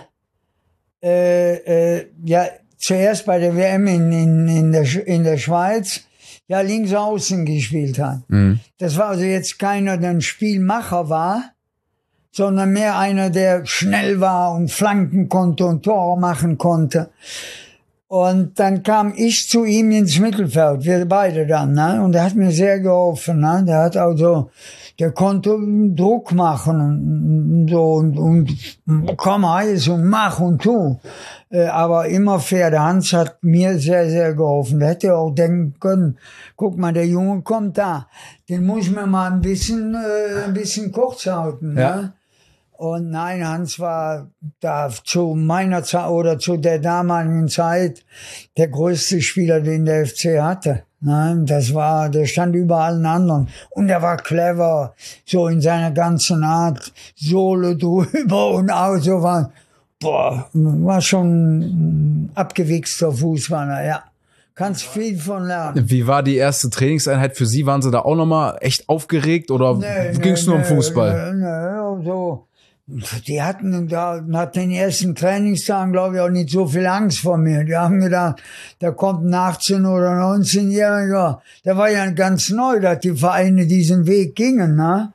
äh, äh, ja zuerst bei der W M in, in, in, der, Sch- in der Schweiz ja links außen gespielt hat. Mhm. Das war also jetzt keiner, der ein Spielmacher war, sondern mehr einer, der schnell war und flanken konnte und Tore machen konnte. Und dann kam ich zu ihm ins Mittelfeld, wir beide dann, ne? Und er hat mir sehr geholfen, ne? Der hat also, der konnte Druck machen und so und, und komm heiß und mach und tu. Äh, aber immer fair. Der Hans hat mir sehr, sehr geholfen. Der hätte auch denken können, guck mal, der Junge kommt da. Den muss ich mir mal ein bisschen, äh, ein bisschen kurz halten, Ja. ne? Und nein, Hans war da zu meiner Zeit oder zu der damaligen Zeit der größte Spieler, den der F C hatte. Nein, das war, der stand über allen anderen. Und er war clever, so in seiner ganzen Art, Sohle drüber und auch so war, boah, war schon ein abgewichster Fußballer, ja. Kannst viel von lernen. Wie war die erste Trainingseinheit für Sie? Waren Sie da auch nochmal echt aufgeregt oder Nee, ging es nee, nur um nee, Fußball? Nee, nee, so. Die hatten da nach den ersten Trainingstagen, glaube ich, auch nicht so viel Angst vor mir. Die haben gedacht, da kommt ein achtzehn- oder neunzehnjähriger. Der war ja ganz neu, dass die Vereine diesen Weg gingen. Ne?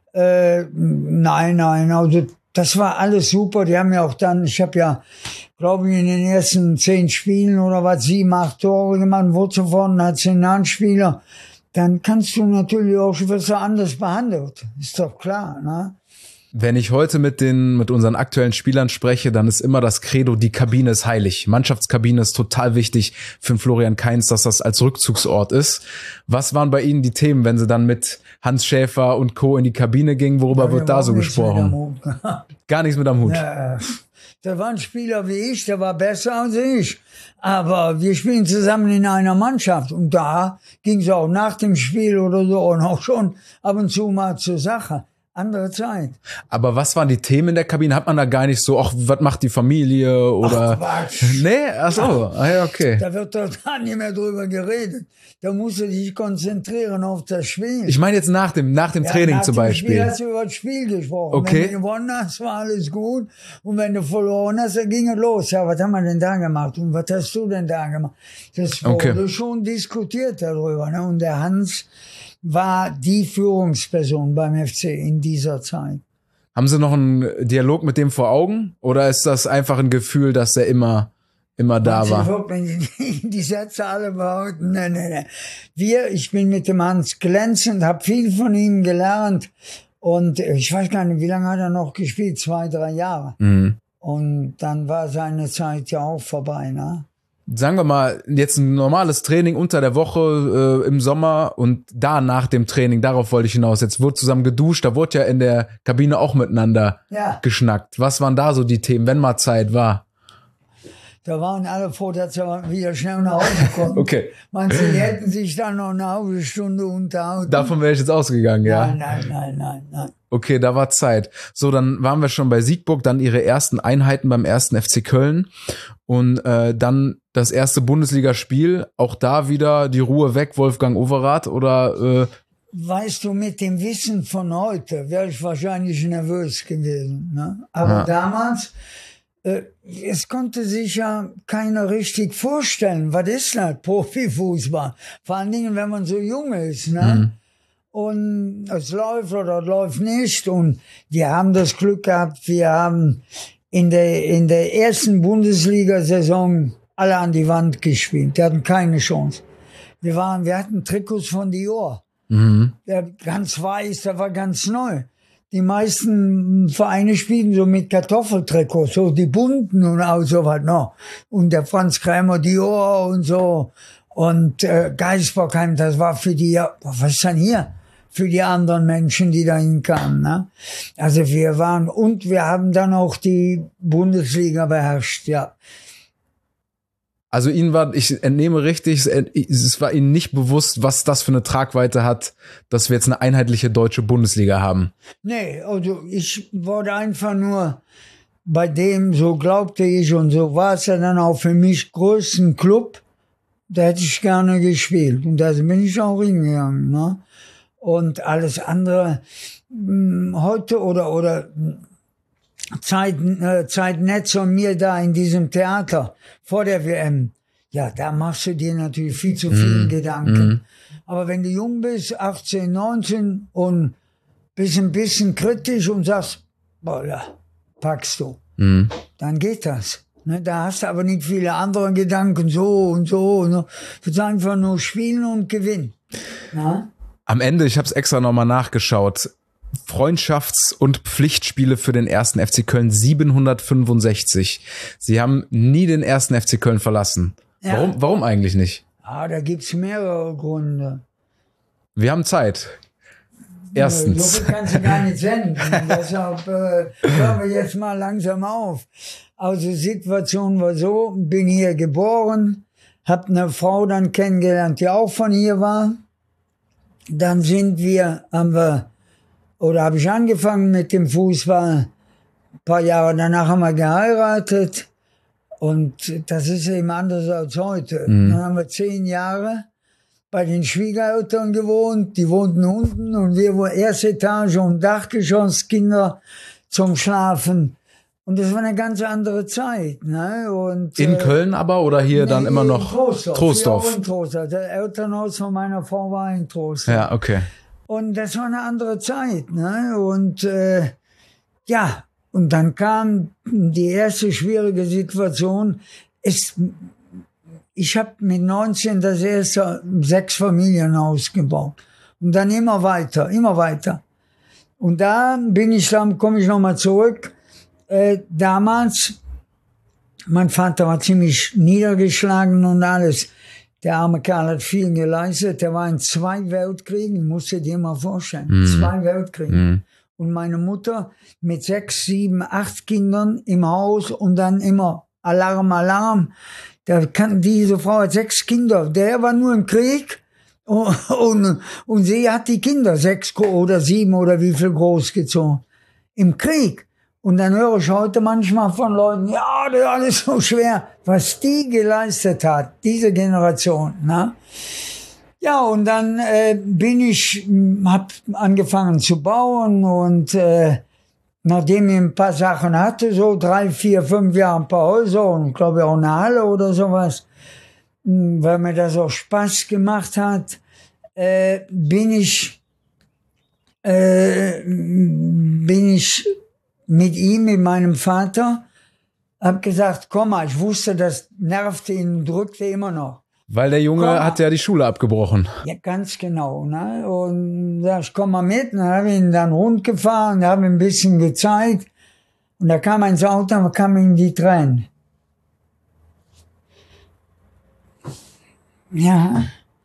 Äh, nein, nein, also das war alles super. Die haben ja auch dann, ich habe ja, glaube ich, in den ersten zehn Spielen oder was, sieben, acht Tore gemacht, wurde sofort Nationalspieler. Dann kannst du natürlich auch, wirst du anders behandelt. Ist doch klar, ne? Wenn ich heute mit den, mit unseren aktuellen Spielern spreche, dann ist immer das Credo, die Kabine ist heilig. Mannschaftskabine ist total wichtig für den Florian Kainz, dass das als Rückzugsort ist. Was waren bei Ihnen die Themen, wenn Sie dann mit Hans Schäfer und Co. in die Kabine gingen? Worüber Ja, wird da so gesprochen? Gar nichts mit am Hut. Ja, da war ein Spieler wie ich, der war besser als ich. Aber wir spielen zusammen in einer Mannschaft. Und da ging es auch nach dem Spiel oder so und auch schon ab und zu mal zur Sache. Andere Zeit. Aber was waren die Themen in der Kabine? Hat man da gar nicht so, ach, was macht die Familie oder? Ach, Quatsch. Nee, ach so, ah, ja, okay. Da wird doch gar nicht mehr drüber geredet. Da musst du dich konzentrieren auf das Spiel. Ich meine jetzt nach dem, nach dem Ja, Training nach zum dem Beispiel. Spiel hast du über das Spiel gesprochen. Okay. Wenn du gewonnen hast, war alles gut. Und wenn du verloren hast, dann ging es los. Ja, was haben wir denn da gemacht? Und was hast du denn da gemacht? Das wurde Okay. schon diskutiert darüber. Ne? Und der Hans war die Führungsperson beim F C in dieser Zeit. Haben Sie noch einen Dialog mit dem vor Augen? Oder ist das einfach ein Gefühl, dass er immer, immer da war? Die, die Sätze alle behaupten, nein, nein, nein. Wir, ich bin mit dem Hans glänzend, habe viel von ihm gelernt. Und ich weiß gar nicht, wie lange hat er noch gespielt? Zwei, drei Jahre. Mhm. Und dann war seine Zeit ja auch vorbei, ne? Sagen wir mal, jetzt ein normales Training unter der Woche äh, im Sommer und da nach dem Training, darauf wollte ich hinaus. Jetzt wurde zusammen geduscht, da wurde ja in der Kabine auch miteinander ja. geschnackt. Was waren da so die Themen, wenn mal Zeit war? Da waren alle froh, dass sie wieder schnell nach Hause kommen. Okay. Manche die hätten sich dann noch eine halbe Stunde unterhalten. Davon wäre ich jetzt ausgegangen, ja? Nein, nein, nein, nein, nein. Okay, da war Zeit. So, dann waren wir schon bei Siegburg, dann ihre ersten Einheiten beim ersten F C Köln und äh, dann das erste Bundesligaspiel. Auch da wieder die Ruhe weg, Wolfgang Overath, oder? Äh Weißt du, mit dem Wissen von heute wäre ich wahrscheinlich nervös gewesen. Ne? Aber ja. damals, äh, es konnte sich ja keiner richtig vorstellen, was ist das, Profifußball? Vor allen Dingen, wenn man so jung ist. Ne? Mhm. Und es läuft oder es läuft nicht. Und wir haben das Glück gehabt, wir haben in der, in der ersten Bundesliga-Saison alle an die Wand gespielt. Die hatten keine Chance. Wir waren, wir hatten Trikots von Dior. Mhm. Der ganz weiß, der war ganz neu. Die meisten Vereine spielen so mit Kartoffeltrikots, so die bunten und auch so was noch. Und der Franz Krämer Dior und so. Und äh, Geisbockheim, das war für die, was ist denn hier? Für die anderen Menschen, die dahin kamen. Ne? Also wir waren, und wir haben dann auch die Bundesliga beherrscht, ja. Also Ihnen war, ich entnehme richtig, es war Ihnen nicht bewusst, was das für eine Tragweite hat, dass wir jetzt eine einheitliche deutsche Bundesliga haben. Nee, also ich wurde einfach nur bei dem, so glaubte ich und so war es ja dann auch für mich, größten Club, da hätte ich gerne gespielt und da bin ich auch hingegangen. Ne? Und alles andere mh, heute oder oder Zeit, äh, Zeit Netz und mir da in diesem Theater vor der W M, ja, da machst du dir natürlich viel zu viele mm. Gedanken. Mm. Aber wenn du jung bist, achtzehn, neunzehn und bist ein bisschen kritisch und sagst, boah, ja, packst du, mm. dann geht das. Ne, da hast du aber nicht viele andere Gedanken, so und so. Ne? Du willst einfach nur spielen und gewinnen. Na? Am Ende, ich habe es extra nochmal nachgeschaut, Freundschafts- und Pflichtspiele für den ersten F C Köln siebenhundertfünfundsechzig. Sie haben nie den ersten F C Köln verlassen. Ja. Warum, warum eigentlich nicht? Ah, da gibt's mehrere Gründe. Wir haben Zeit. Erstens. So viel kannst du gar nicht senden. Deshalb äh, hören wir jetzt mal langsam auf. Also Situation war so, bin hier geboren, hab eine Frau dann kennengelernt, die auch von hier war. Dann sind wir, haben wir, oder habe ich angefangen mit dem Fußball. Ein paar Jahre danach haben wir geheiratet. Und das ist eben anders als heute. Mhm. Dann haben wir zehn Jahre bei den Schwiegereltern gewohnt. Die wohnten unten und wir waren erste Etage und Dachgeschoss, Kinder zum Schlafen. Und das war eine ganz andere Zeit. Ne? Und, in äh, Köln aber oder hier nee, dann immer noch Troisdorf? Troisdorf. In Troisdorf. Das Elternhaus von meiner Frau war in Troisdorf. Ja, okay. Und das war eine andere Zeit. Ne? Und äh, ja, und dann kam die erste schwierige Situation. Es, ich habe mit neunzehn das erste sechs Familienhaus gebaut. Und dann immer weiter, immer weiter. Und da bin ich dann, komme ich nochmal zurück. Äh, damals, mein Vater war ziemlich niedergeschlagen und alles. Der arme Kerl hat viel geleistet. Der war in zwei Weltkriegen, musst du dir mal vorstellen. Mm. Zwei Weltkriegen. Mm. Und meine Mutter mit sechs, sieben, acht Kindern im Haus und dann immer Alarm, Alarm. Da kann, diese Frau hat sechs Kinder. Der war nur im Krieg und, und, und sie hat die Kinder sechs oder sieben oder wie viel großgezogen. Im Krieg. Und dann höre ich heute manchmal von Leuten, ja, das ist alles so schwer, was die geleistet hat, diese Generation. Ne? Ja, und dann äh, bin ich, hab angefangen zu bauen und äh, nachdem ich ein paar Sachen hatte, so drei, vier, fünf Jahre ein paar Häuser und glaube ich auch eine Halle oder sowas, weil mir das auch Spaß gemacht hat, äh, bin ich, äh, bin ich mit ihm, mit meinem Vater, hab gesagt, komm mal, ich wusste, das nervte ihn, drückte immer noch. Weil der Junge Komm. hat ja die Schule abgebrochen. Ja, ganz genau. Ne? Und sag ich, komm mal mit. Und dann habe ich ihn dann rund gefahren, habe ihm ein bisschen gezeigt. Und da kam er ins Auto und kam ihm die Tränen. Ja.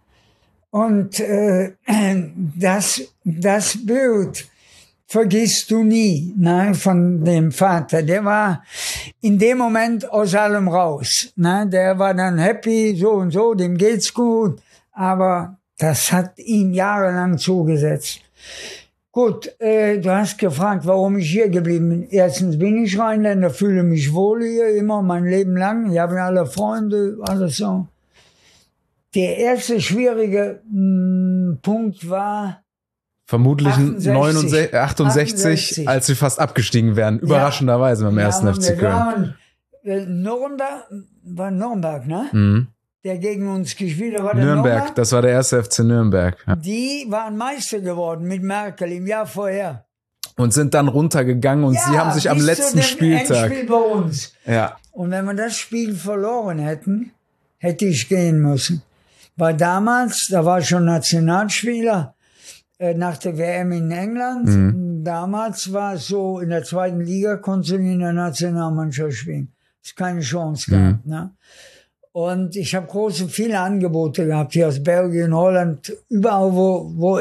Und äh, das, das Bild vergisst du nie, ne, von dem Vater. Der war in dem Moment aus allem raus. Ne? Der war dann happy, so und so, dem geht's gut. Aber das hat ihm jahrelang zugesetzt. Gut, äh, du hast gefragt, warum ich hier geblieben bin. Erstens bin ich Rheinländer, fühle mich wohl hier, immer mein Leben lang. Ich habe alle Freunde, alles so. Der erste schwierige mh, Punkt war, Vermutlich achtundsechzig. neunundsechzig, achtundsechzig, achtundsechzig. als sie fast abgestiegen wären. Überraschenderweise beim ja, ersten F C wir Köln. waren, äh, Nürnberg, war Nürnberg, ne? Mhm. Der gegen uns gespielt hat, war der Nürnberg, Nürnberg. das war der erste F C Nürnberg. Ja. Die waren Meister geworden mit Merkel im Jahr vorher. Und sind dann runtergegangen und ja, sie haben sich am bis letzten zu dem Spieltag. Endspiel bei uns. Ja. Und wenn wir das Spiel verloren hätten, hätte ich gehen müssen. Weil damals, da war ich schon Nationalspieler, äh, nach der W M in England. Mhm. Damals war es so, in der zweiten Liga konntest du nicht in der Nationalmannschaft spielen. Es keine Chance gehabt. Mhm. Ne? Und ich habe große, viele Angebote gehabt, hier aus Belgien, Holland, überall, wo, wo,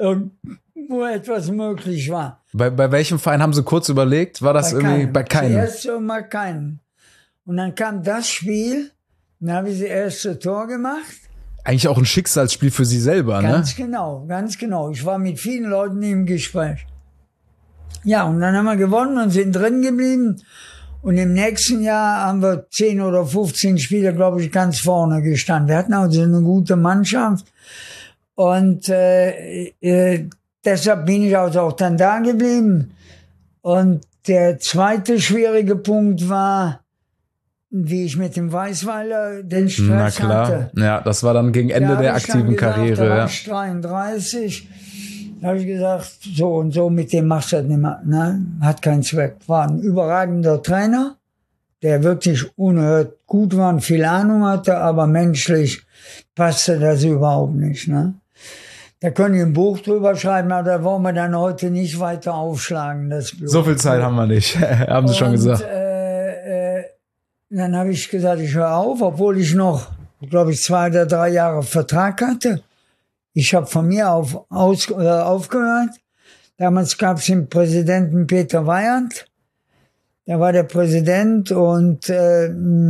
wo etwas möglich war. Bei, bei welchem Verein haben sie kurz überlegt? War das Bei irgendwie keinem. bei keinem? Zuerst mal keinen. Und dann kam das Spiel, dann habe ich das erste Tor gemacht. Eigentlich auch ein Schicksalsspiel für sie selber, Ganz ne? genau, ganz genau. Ich war mit vielen Leuten im Gespräch. Ja, und dann haben wir gewonnen und sind drin geblieben. Und im nächsten Jahr haben wir zehn oder fünfzehn Spieler, glaube ich, ganz vorne gestanden. Wir hatten also eine gute Mannschaft. Und äh, äh, deshalb bin ich also auch dann da geblieben. Und der zweite schwierige Punkt war, wie ich mit dem Weißweiler den Stress Na klar. hatte. Ja, das war dann gegen Ende Da der hab ich dann aktiven gesagt, Karriere. Da war Ja. ich dreiunddreißig. Da habe ich gesagt, so und so, mit dem machst du das nicht mehr. Ne? Hat keinen Zweck. War ein überragender Trainer, der wirklich unerhört gut war und viel Ahnung hatte, aber menschlich passte das überhaupt nicht. Ne? Da können wir ein Buch drüber schreiben, aber da wollen wir dann heute nicht weiter aufschlagen. Das Blut. So viel Zeit haben wir nicht, haben sie schon Und, gesagt. Äh, äh, dann habe ich gesagt, ich höre auf, obwohl ich noch, glaube ich, zwei oder drei Jahre Vertrag hatte. Ich habe von mir auf, aus, äh, aufgehört. Damals gab es den Präsidenten Peter Weyand. Der war der Präsident und äh,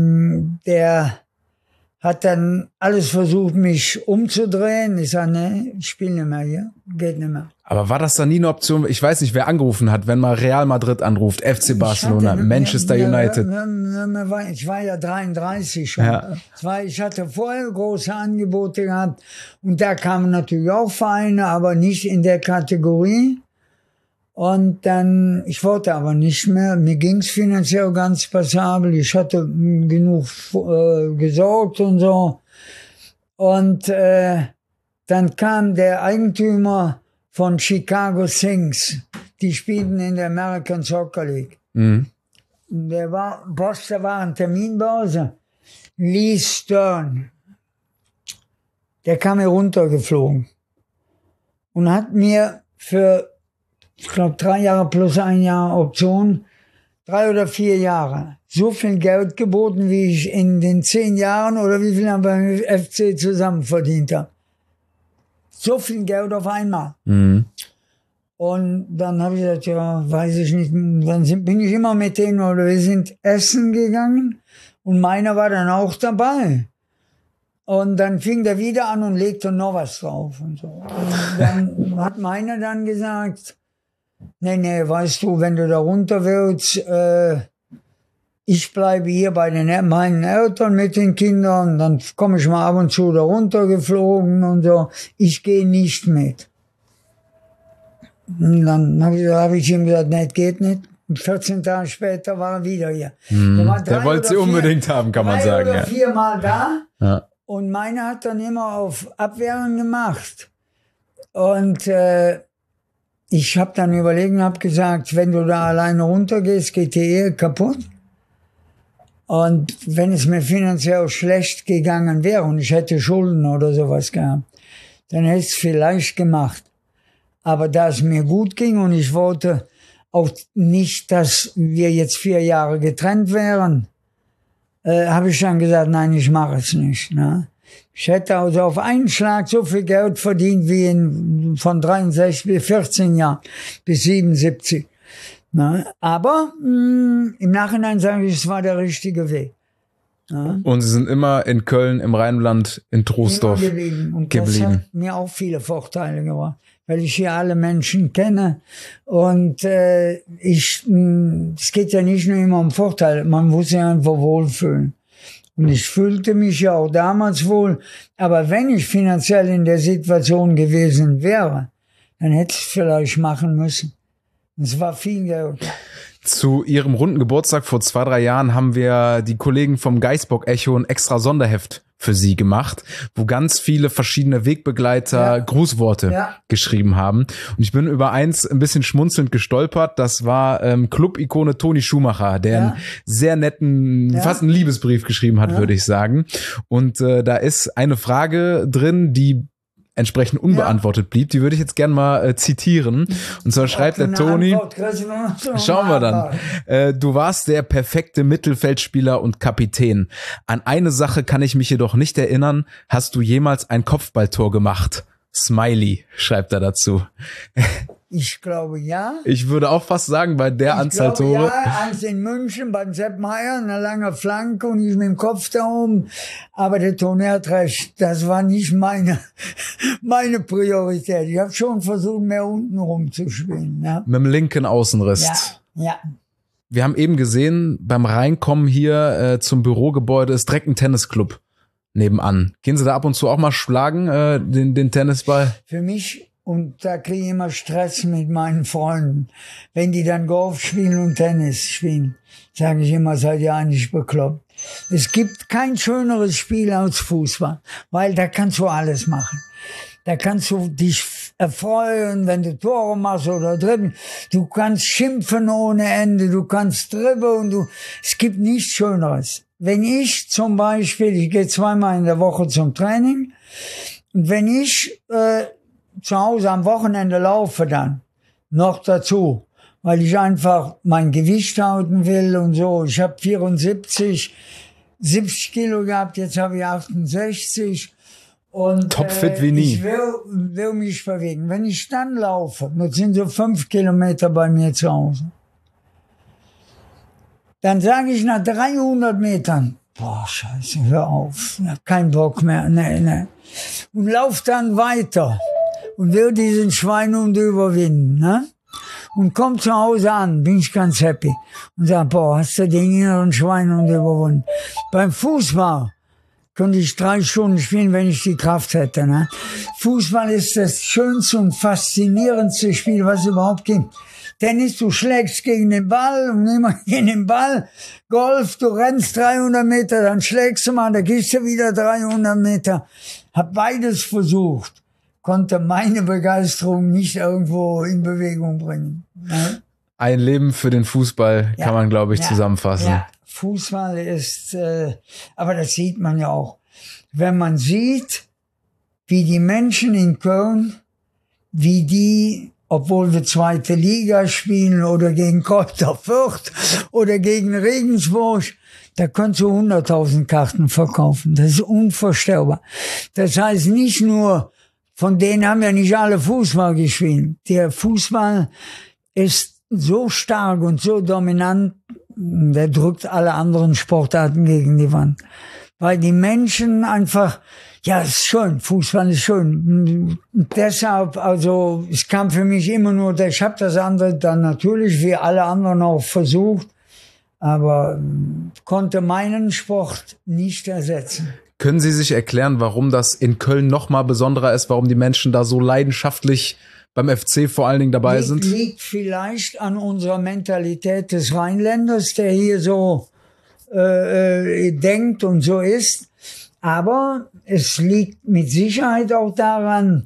der hat dann alles versucht, mich umzudrehen. Ich sage, nee, ich spiele nicht mehr hier, geht nicht mehr. Aber war das dann nie eine Option? Ich weiß nicht, wer angerufen hat, wenn mal Real Madrid anruft, F C Barcelona, hatte, Manchester mir, United. Mir, mir, mir war, ich war ja dreiunddreißig schon. Ja. Es war, ich hatte vorher große Angebote gehabt und da kamen natürlich auch Vereine, aber nicht in der Kategorie. Und dann, ich wollte aber nicht mehr, mir ging's finanziell ganz passabel, ich hatte genug äh, gesorgt und so. Und äh, dann kam der Eigentümer von Chicago Kings, die spielten in der American Soccer League. Mhm. Der war, Boss, der war an Terminbörse. Lee Stern, der kam hier runtergeflogen und hat mir für, ich glaube, drei Jahre plus ein Jahr Option, drei oder vier Jahre, so viel Geld geboten, wie ich in den zehn Jahren oder wie viel ich beim F C zusammen verdient habe. So viel Geld auf einmal. Mhm. Und dann habe ich gesagt, ja, weiß ich nicht. Dann sind, bin ich immer mit denen, oder wir sind essen gegangen und meiner war dann auch dabei. Und dann fing der wieder an und legte noch was drauf und so. Und dann hat meiner dann gesagt, nee, nee, weißt du, wenn du da runter willst, äh, ich bleibe hier bei den, meinen Eltern mit den Kindern, dann komme ich mal ab und zu da runtergeflogen und so. Ich gehe nicht mit. Und dann habe ich, hab ich ihm gesagt, nee, geht nicht. Und vierzehn Tage später war er wieder hier. Mhm. Der, war Der wollte sie unbedingt haben, kann man drei sagen. Oder Ja. viermal da. Ja. Und meiner hat dann immer auf Abwehren gemacht. Und äh, ich habe dann überlegt und habe gesagt, wenn du da alleine runtergehst, geht die Ehe kaputt. Und wenn es mir finanziell schlecht gegangen wäre und ich hätte Schulden oder sowas gehabt, dann hätte ich es vielleicht gemacht. Aber da es mir gut ging und ich wollte auch nicht, dass wir jetzt vier Jahre getrennt wären, äh, habe ich dann gesagt, nein, ich mache es nicht. Ne? Ich hätte also auf einen Schlag so viel Geld verdient wie in, von dreiundsechzig bis vierzehn Jahren bis siebenundsiebzig. Ne? Aber mh, im Nachhinein sage ich, es war der richtige Weg. Ne? Und Sie sind immer in Köln, im Rheinland, in Troisdorf Immer geblieben. Und geblieben. das hat mir auch viele Vorteile gebracht, weil ich hier alle Menschen kenne. Und äh, ich, mh, es geht ja nicht nur immer um Vorteile, man muss sich einfach wohlfühlen. Und ich fühlte mich ja auch damals wohl. Aber wenn ich finanziell in der Situation gewesen wäre, dann hätte ich es vielleicht machen müssen. Es war viel Geld. Zu Ihrem runden Geburtstag vor zwei, drei Jahren haben wir die Kollegen vom Geisbock Echo ein extra Sonderheft für Sie gemacht, wo ganz viele verschiedene Wegbegleiter Ja. Grußworte Ja. geschrieben haben. Und ich bin über eins ein bisschen schmunzelnd gestolpert. Das war ähm, Club-Ikone Toni Schumacher, der Ja. einen sehr netten, Ja. fast einen Liebesbrief geschrieben hat, Ja. würde ich sagen. Und äh, da ist eine Frage drin, die entsprechend unbeantwortet blieb. Die würde ich jetzt gerne mal äh, zitieren. Und zwar schreibt der Eine Toni... Antwort kriegst du noch so Schauen wir dann. Antwort. Äh, du warst der perfekte Mittelfeldspieler und Kapitän. An eine Sache kann ich mich jedoch nicht erinnern. Hast du jemals ein Kopfballtor gemacht? Smiley, schreibt er dazu. Ich glaube, ja. Ich würde auch fast sagen, bei der Ich Anzahl glaube, Tore. ja, eins in München beim Sepp Meier, eine lange Flanke und ich mit dem Kopf da oben. Aber der Toni hat recht, das war nicht meine, meine Priorität. Ich habe schon versucht, mehr unten rumzuspielen. Ja, Mit dem linken Außenriss. ja. ja. Wir haben eben gesehen, beim Reinkommen hier äh, zum Bürogebäude ist direkt ein Tennisclub nebenan. Gehen Sie da ab und zu auch mal schlagen, äh, den, den Tennisball? Für mich, und da kriege ich immer Stress mit meinen Freunden, wenn die dann Golf spielen und Tennis spielen, sage ich immer, seid ihr eigentlich bekloppt. Es gibt kein schöneres Spiel als Fußball, weil da kannst du alles machen. Da kannst du dich erfreuen, wenn du Tore machst oder dribbeln. Du kannst schimpfen ohne Ende, du kannst dribbeln, du, es gibt nichts Schöneres. Wenn ich zum Beispiel, ich gehe zweimal in der Woche zum Training, und wenn ich äh, zu Hause am Wochenende laufe dann, noch dazu, weil ich einfach mein Gewicht halten will und so. Ich habe vierundsiebzig, siebzig Kilo gehabt, jetzt habe ich achtundsechzig. Und Topfit äh, wie nie. ich will, will mich bewegen. Wenn ich dann laufe, das sind so fünf Kilometer bei mir zu Hause, dann sage ich nach dreihundert Metern, boah, scheiße, hör auf, ich hab keinen Bock mehr, nee, nee. Und lauf dann weiter und will diesen Schweinehund überwinden, ne? Und komm zu Hause an, bin ich ganz happy. Und sag, boah, hast du den inneren Schweinehund überwunden. Beim Fußball könnte ich drei Stunden spielen, wenn ich die Kraft hätte, ne? Fußball ist das schönste und faszinierendste Spiel, was es überhaupt gibt. Tennis, du schlägst gegen den Ball und immer gegen den Ball. Golf, du rennst dreihundert Meter, dann schlägst du mal, dann gehst du wieder dreihundert Meter. Hab beides versucht, konnte meine Begeisterung nicht irgendwo in Bewegung bringen. Ne? Ein Leben für den Fußball Ja. kann man, glaube ich, Ja. zusammenfassen. Ja, Fußball ist, äh, aber das sieht man ja auch. Wenn man sieht, wie die Menschen in Köln, wie die, obwohl wir zweite Liga spielen oder gegen Kräuter Fürth oder gegen Regensburg, da könntest du hunderttausend Karten verkaufen. Das ist unvorstellbar. Das heißt nicht nur, von denen haben ja nicht alle Fußball gespielt. Der Fußball ist so stark und so dominant, der drückt alle anderen Sportarten gegen die Wand. Weil die Menschen einfach, ja, es ist schön, Fußball ist schön. Und deshalb, also, es kam für mich immer nur, ich habe das andere dann natürlich wie alle anderen auch versucht, aber konnte meinen Sport nicht ersetzen. Können Sie sich erklären, warum das in Köln noch mal besonderer ist, warum die Menschen da so leidenschaftlich beim F C vor allen Dingen dabei liegt, sind? Liegt vielleicht an unserer Mentalität des Rheinländers, der hier so äh, denkt und so ist. Aber es liegt mit Sicherheit auch daran,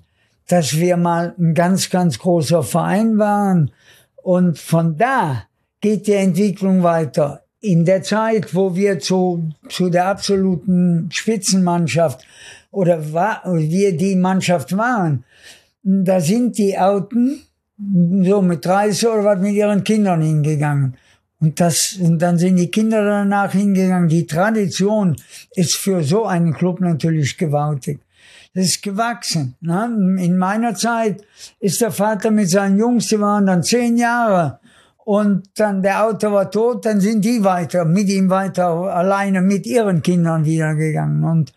dass wir mal ein ganz, ganz großer Verein waren. Und von da geht die Entwicklung weiter. In der Zeit, wo wir zu, zu der absoluten Spitzenmannschaft oder war, wir die Mannschaft waren, da sind die Alten so mit dreißig oder was mit ihren Kindern hingegangen. Und das, und dann sind die Kinder danach hingegangen. Die Tradition ist für so einen Club natürlich gewaltig. Das ist gewachsen. Ne? In meiner Zeit ist der Vater mit seinen Jungs, die waren dann zehn Jahre. Und dann der Autor war tot, dann sind die weiter, mit ihm weiter, alleine mit ihren Kindern wieder gegangen. Und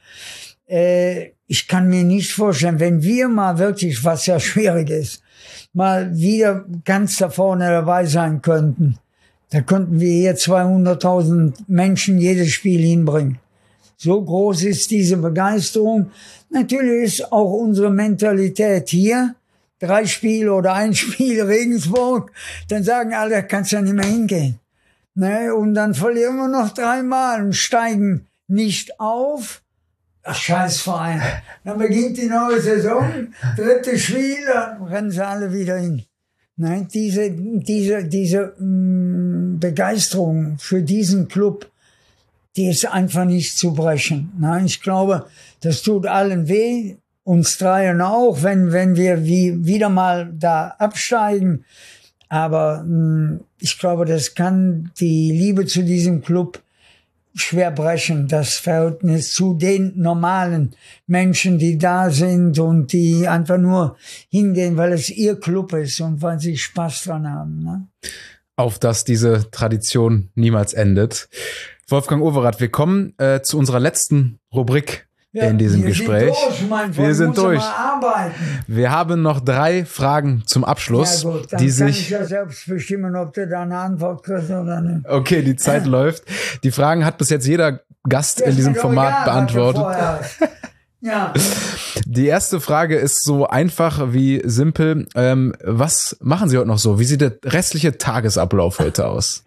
äh, ich kann mir nicht vorstellen, wenn wir mal wirklich, was ja schwierig ist, mal wieder ganz da vorne dabei sein könnten, da könnten wir hier zweihunderttausend Menschen jedes Spiel hinbringen. So groß ist diese Begeisterung. Natürlich ist auch unsere Mentalität hier, drei Spiele oder ein Spiel Regensburg, dann sagen alle, kannst ja nicht mehr hingehen. Ne? Und dann verlieren wir noch dreimal und steigen nicht auf. Ach, Scheißverein. Dann beginnt die neue Saison, dritte Spiel, dann rennen sie alle wieder hin. Nein, diese, diese, diese mh, Begeisterung für diesen Club, die ist einfach nicht zu brechen. Nein, ich glaube, das tut allen weh, uns dreien auch, wenn, wenn wir wie, wieder mal da absteigen. Aber mh, ich glaube, das kann die Liebe zu diesem Club schwer brechen, das Verhältnis zu den normalen Menschen, die da sind und die einfach nur hingehen, weil es ihr Club ist und weil sie Spaß dran haben. Ne? Auf dass diese Tradition niemals endet. Wolfgang Overath, wir kommen äh, zu unserer letzten Rubrik ja, in diesem wir Gespräch. Sind durch, mein wir sind durch. Arbeiten. Wir haben noch drei Fragen zum Abschluss. Ja gut, dann die kann sich ich ja selbst bestimmen, ob du da eine Antwort kriegst oder nicht. Okay, die Zeit ja. läuft. Die Fragen hat bis jetzt jeder Gast in diesem Format egal, beantwortet. Ja. Die erste Frage ist so einfach wie simpel. Ähm, was machen Sie heute noch so? Wie sieht der restliche Tagesablauf heute aus?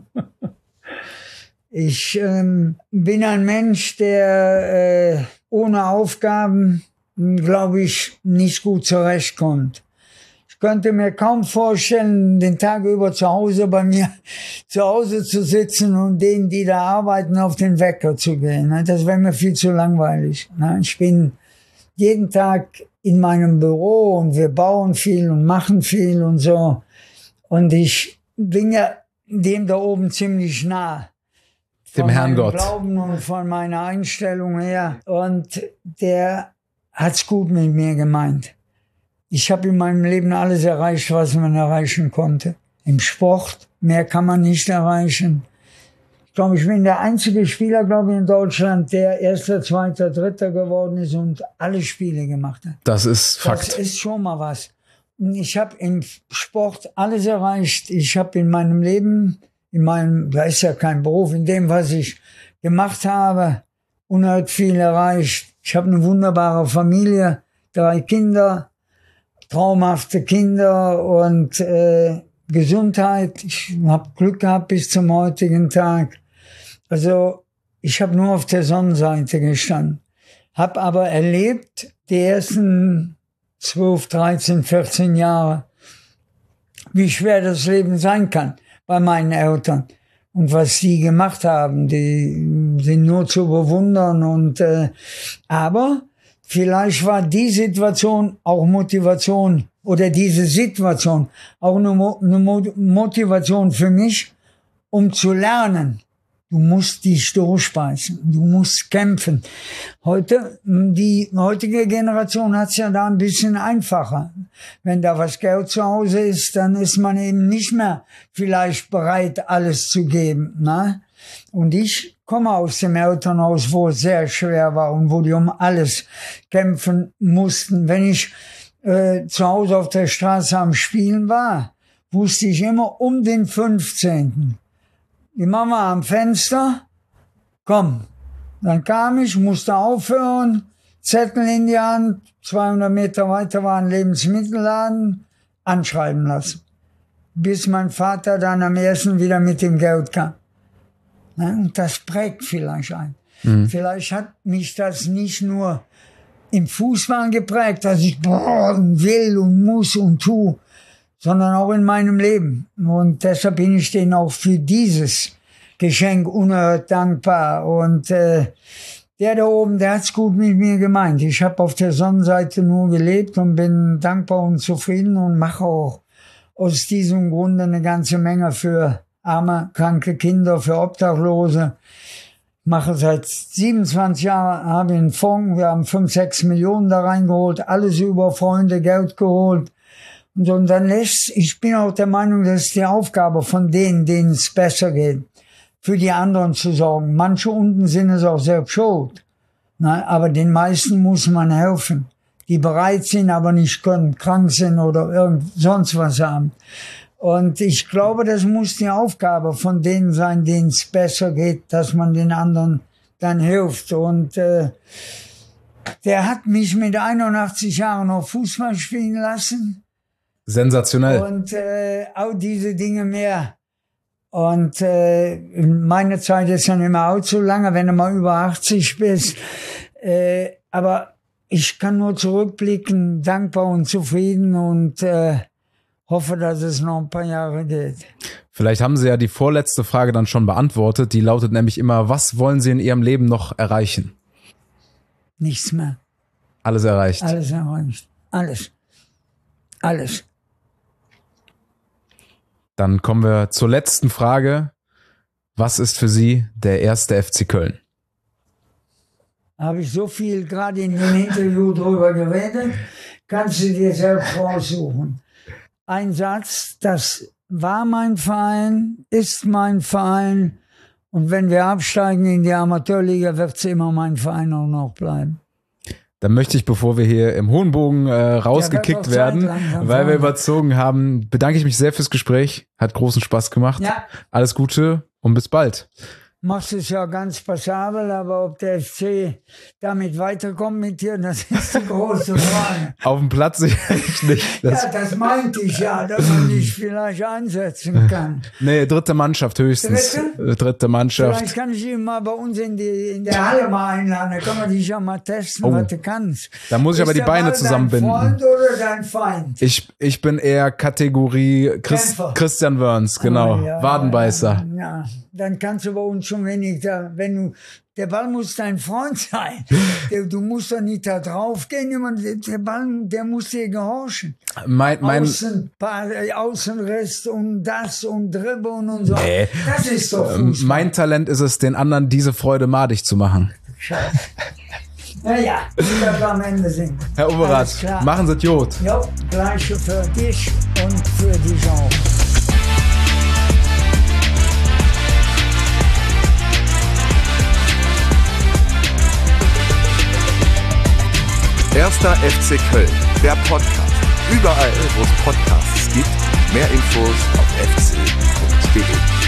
Ich ähm, bin ein Mensch, der äh, ohne Aufgaben, glaube ich, nicht gut zurechtkommt. Ich könnte mir kaum vorstellen, den Tag über zu Hause bei mir zu Hause zu sitzen und denen, die da arbeiten, auf den Wecker zu gehen. Das wäre mir viel zu langweilig. Ich bin jeden Tag in meinem Büro und wir bauen viel und machen viel und so. Und ich bin ja dem da oben ziemlich nah. Dem Herrn Gott. Von meinem Glauben und von meiner Einstellung her. Und der hat's gut mit mir gemeint. Ich habe in meinem Leben alles erreicht, was man erreichen konnte. Im Sport, mehr kann man nicht erreichen. Ich glaube, ich bin der einzige Spieler, glaube ich, in Deutschland, der Erster, Zweiter, Dritter geworden ist und alle Spiele gemacht hat. Das ist Fakt. Das ist schon mal was. Ich habe im Sport alles erreicht. Ich habe in meinem Leben, in meinem, da ist ja kein Beruf, in dem, was ich gemacht habe, unheimlich viel erreicht. Ich habe eine wunderbare Familie, drei Kinder, traumhafte Kinder und äh, Gesundheit. Ich habe Glück gehabt bis zum heutigen Tag. Also ich habe nur auf der Sonnenseite gestanden. Habe aber erlebt, die ersten zwölf, dreizehn, vierzehn Jahre, wie schwer das Leben sein kann bei meinen Eltern. Und was die gemacht haben, die sind nur zu bewundern. Und äh, aber vielleicht war die Situation auch Motivation oder diese Situation auch eine, Mo- eine Mo- Motivation für mich, um zu lernen. Du musst dich durchbeißen, du musst kämpfen. Heute, die heutige Generation hat es ja da ein bisschen einfacher. Wenn da was Geld zu Hause ist, dann ist man eben nicht mehr vielleicht bereit, alles zu geben. Ne? Und ich komme aus dem Elternhaus, wo es sehr schwer war und wo die um alles kämpfen mussten. Wenn ich äh, zu Hause auf der Straße am Spielen war, wusste ich immer um den fünfzehnten Die Mama am Fenster, komm. Dann kam ich, musste aufhören, Zettel in die Hand, zweihundert Meter weiter war ein Lebensmittelladen, anschreiben lassen. Bis mein Vater dann am ersten wieder mit dem Geld kam. Und das prägt vielleicht ein. Mhm. Vielleicht hat mich das nicht nur im Fußball geprägt, dass ich boah, will und muss und tu, sondern auch in meinem Leben. Und deshalb bin ich denen auch für dieses Geschenk unerhört dankbar. Und äh, der da oben, der hat's gut mit mir gemeint. Ich habe auf der Sonnenseite nur gelebt und bin dankbar und zufrieden und mache auch aus diesem Grunde eine ganze Menge für arme, kranke Kinder, für Obdachlose. Ich mache seit siebenundzwanzig Jahren, habe einen Fonds, wir haben fünf, sechs Millionen da reingeholt, alles über Freunde, Geld geholt. Und, und dann lässt, ich bin auch der Meinung, das ist die Aufgabe von denen, denen es besser geht, für die anderen zu sorgen. Manche unten sind es auch selbst schuld. Na, aber den meisten muss man helfen, die bereit sind, aber nicht können, krank sind oder irgend sonst was haben. Und ich glaube, das muss die Aufgabe von denen sein, denen es besser geht, dass man den anderen dann hilft. Und äh, der hat mich mit einundachtzig Jahren noch Fußball spielen lassen. Sensationell. Und äh, auch diese Dinge mehr. Und äh, meine Zeit ist ja nicht mehr allzu lange, wenn du mal über achtzig bist. Äh, aber ich kann nur zurückblicken, dankbar und zufrieden und äh, hoffe, dass es noch ein paar Jahre geht. Vielleicht haben Sie ja die vorletzte Frage dann schon beantwortet. Die lautet nämlich immer, was wollen Sie in Ihrem Leben noch erreichen? Nichts mehr. Alles erreicht. Alles erreicht. Alles. Alles. Dann kommen wir zur letzten Frage. Was ist für Sie der erste F C Köln? Habe ich so viel gerade in dem Interview drüber geredet, kannst du dir selbst raussuchen. Ein Satz, das war mein Verein, ist mein Verein und wenn wir absteigen in die Amateurliga, wird es immer mein Verein auch noch bleiben. Dann möchte ich, bevor wir hier im hohen Bogen äh, rausgekickt ja, werden, weil wir überzogen haben, bedanke ich mich sehr fürs Gespräch. Hat großen Spaß gemacht. Ja. Alles Gute und bis bald. Machst es ja ganz passabel, aber ob der F C damit weiterkommt mit dir, das ist die große Frage. Auf dem Platz sicherlich nicht. Das ja, das meinte ich ja, dass man dich vielleicht einsetzen kann. Nee, dritte Mannschaft höchstens. Dritte? Dritte Mannschaft. Vielleicht kann ich ihn mal bei uns in, die, in der Halle mal einladen, da kann man dich ja mal testen, oh. was du kannst. Da muss ich ist aber die Beine zusammenbinden. Dein Freund oder dein Feind? Ich, ich bin eher Kategorie Chris, Christian Wörns, genau. Oh, ja, Wadenbeißer. Ja, ja, dann kannst du bei uns schon wenig da, wenn du, der Ball muss dein Freund sein. Der, du musst doch nicht da drauf gehen, der Ball, der muss dir gehorchen. Mein, mein Außen, Außenriss und das und Dribbeln und so. Nee. Das ist doch Fußball. Mein Talent ist es, den anderen diese Freude madig zu machen. Scheiße. Naja, wie wir am Ende sind. Herr Overath, machen Sie Jod. Ja, gleiche für dich und für dich auch. Erster F C Köln, der Podcast. Überall, wo es Podcasts gibt. Mehr Infos auf f c punkt d e.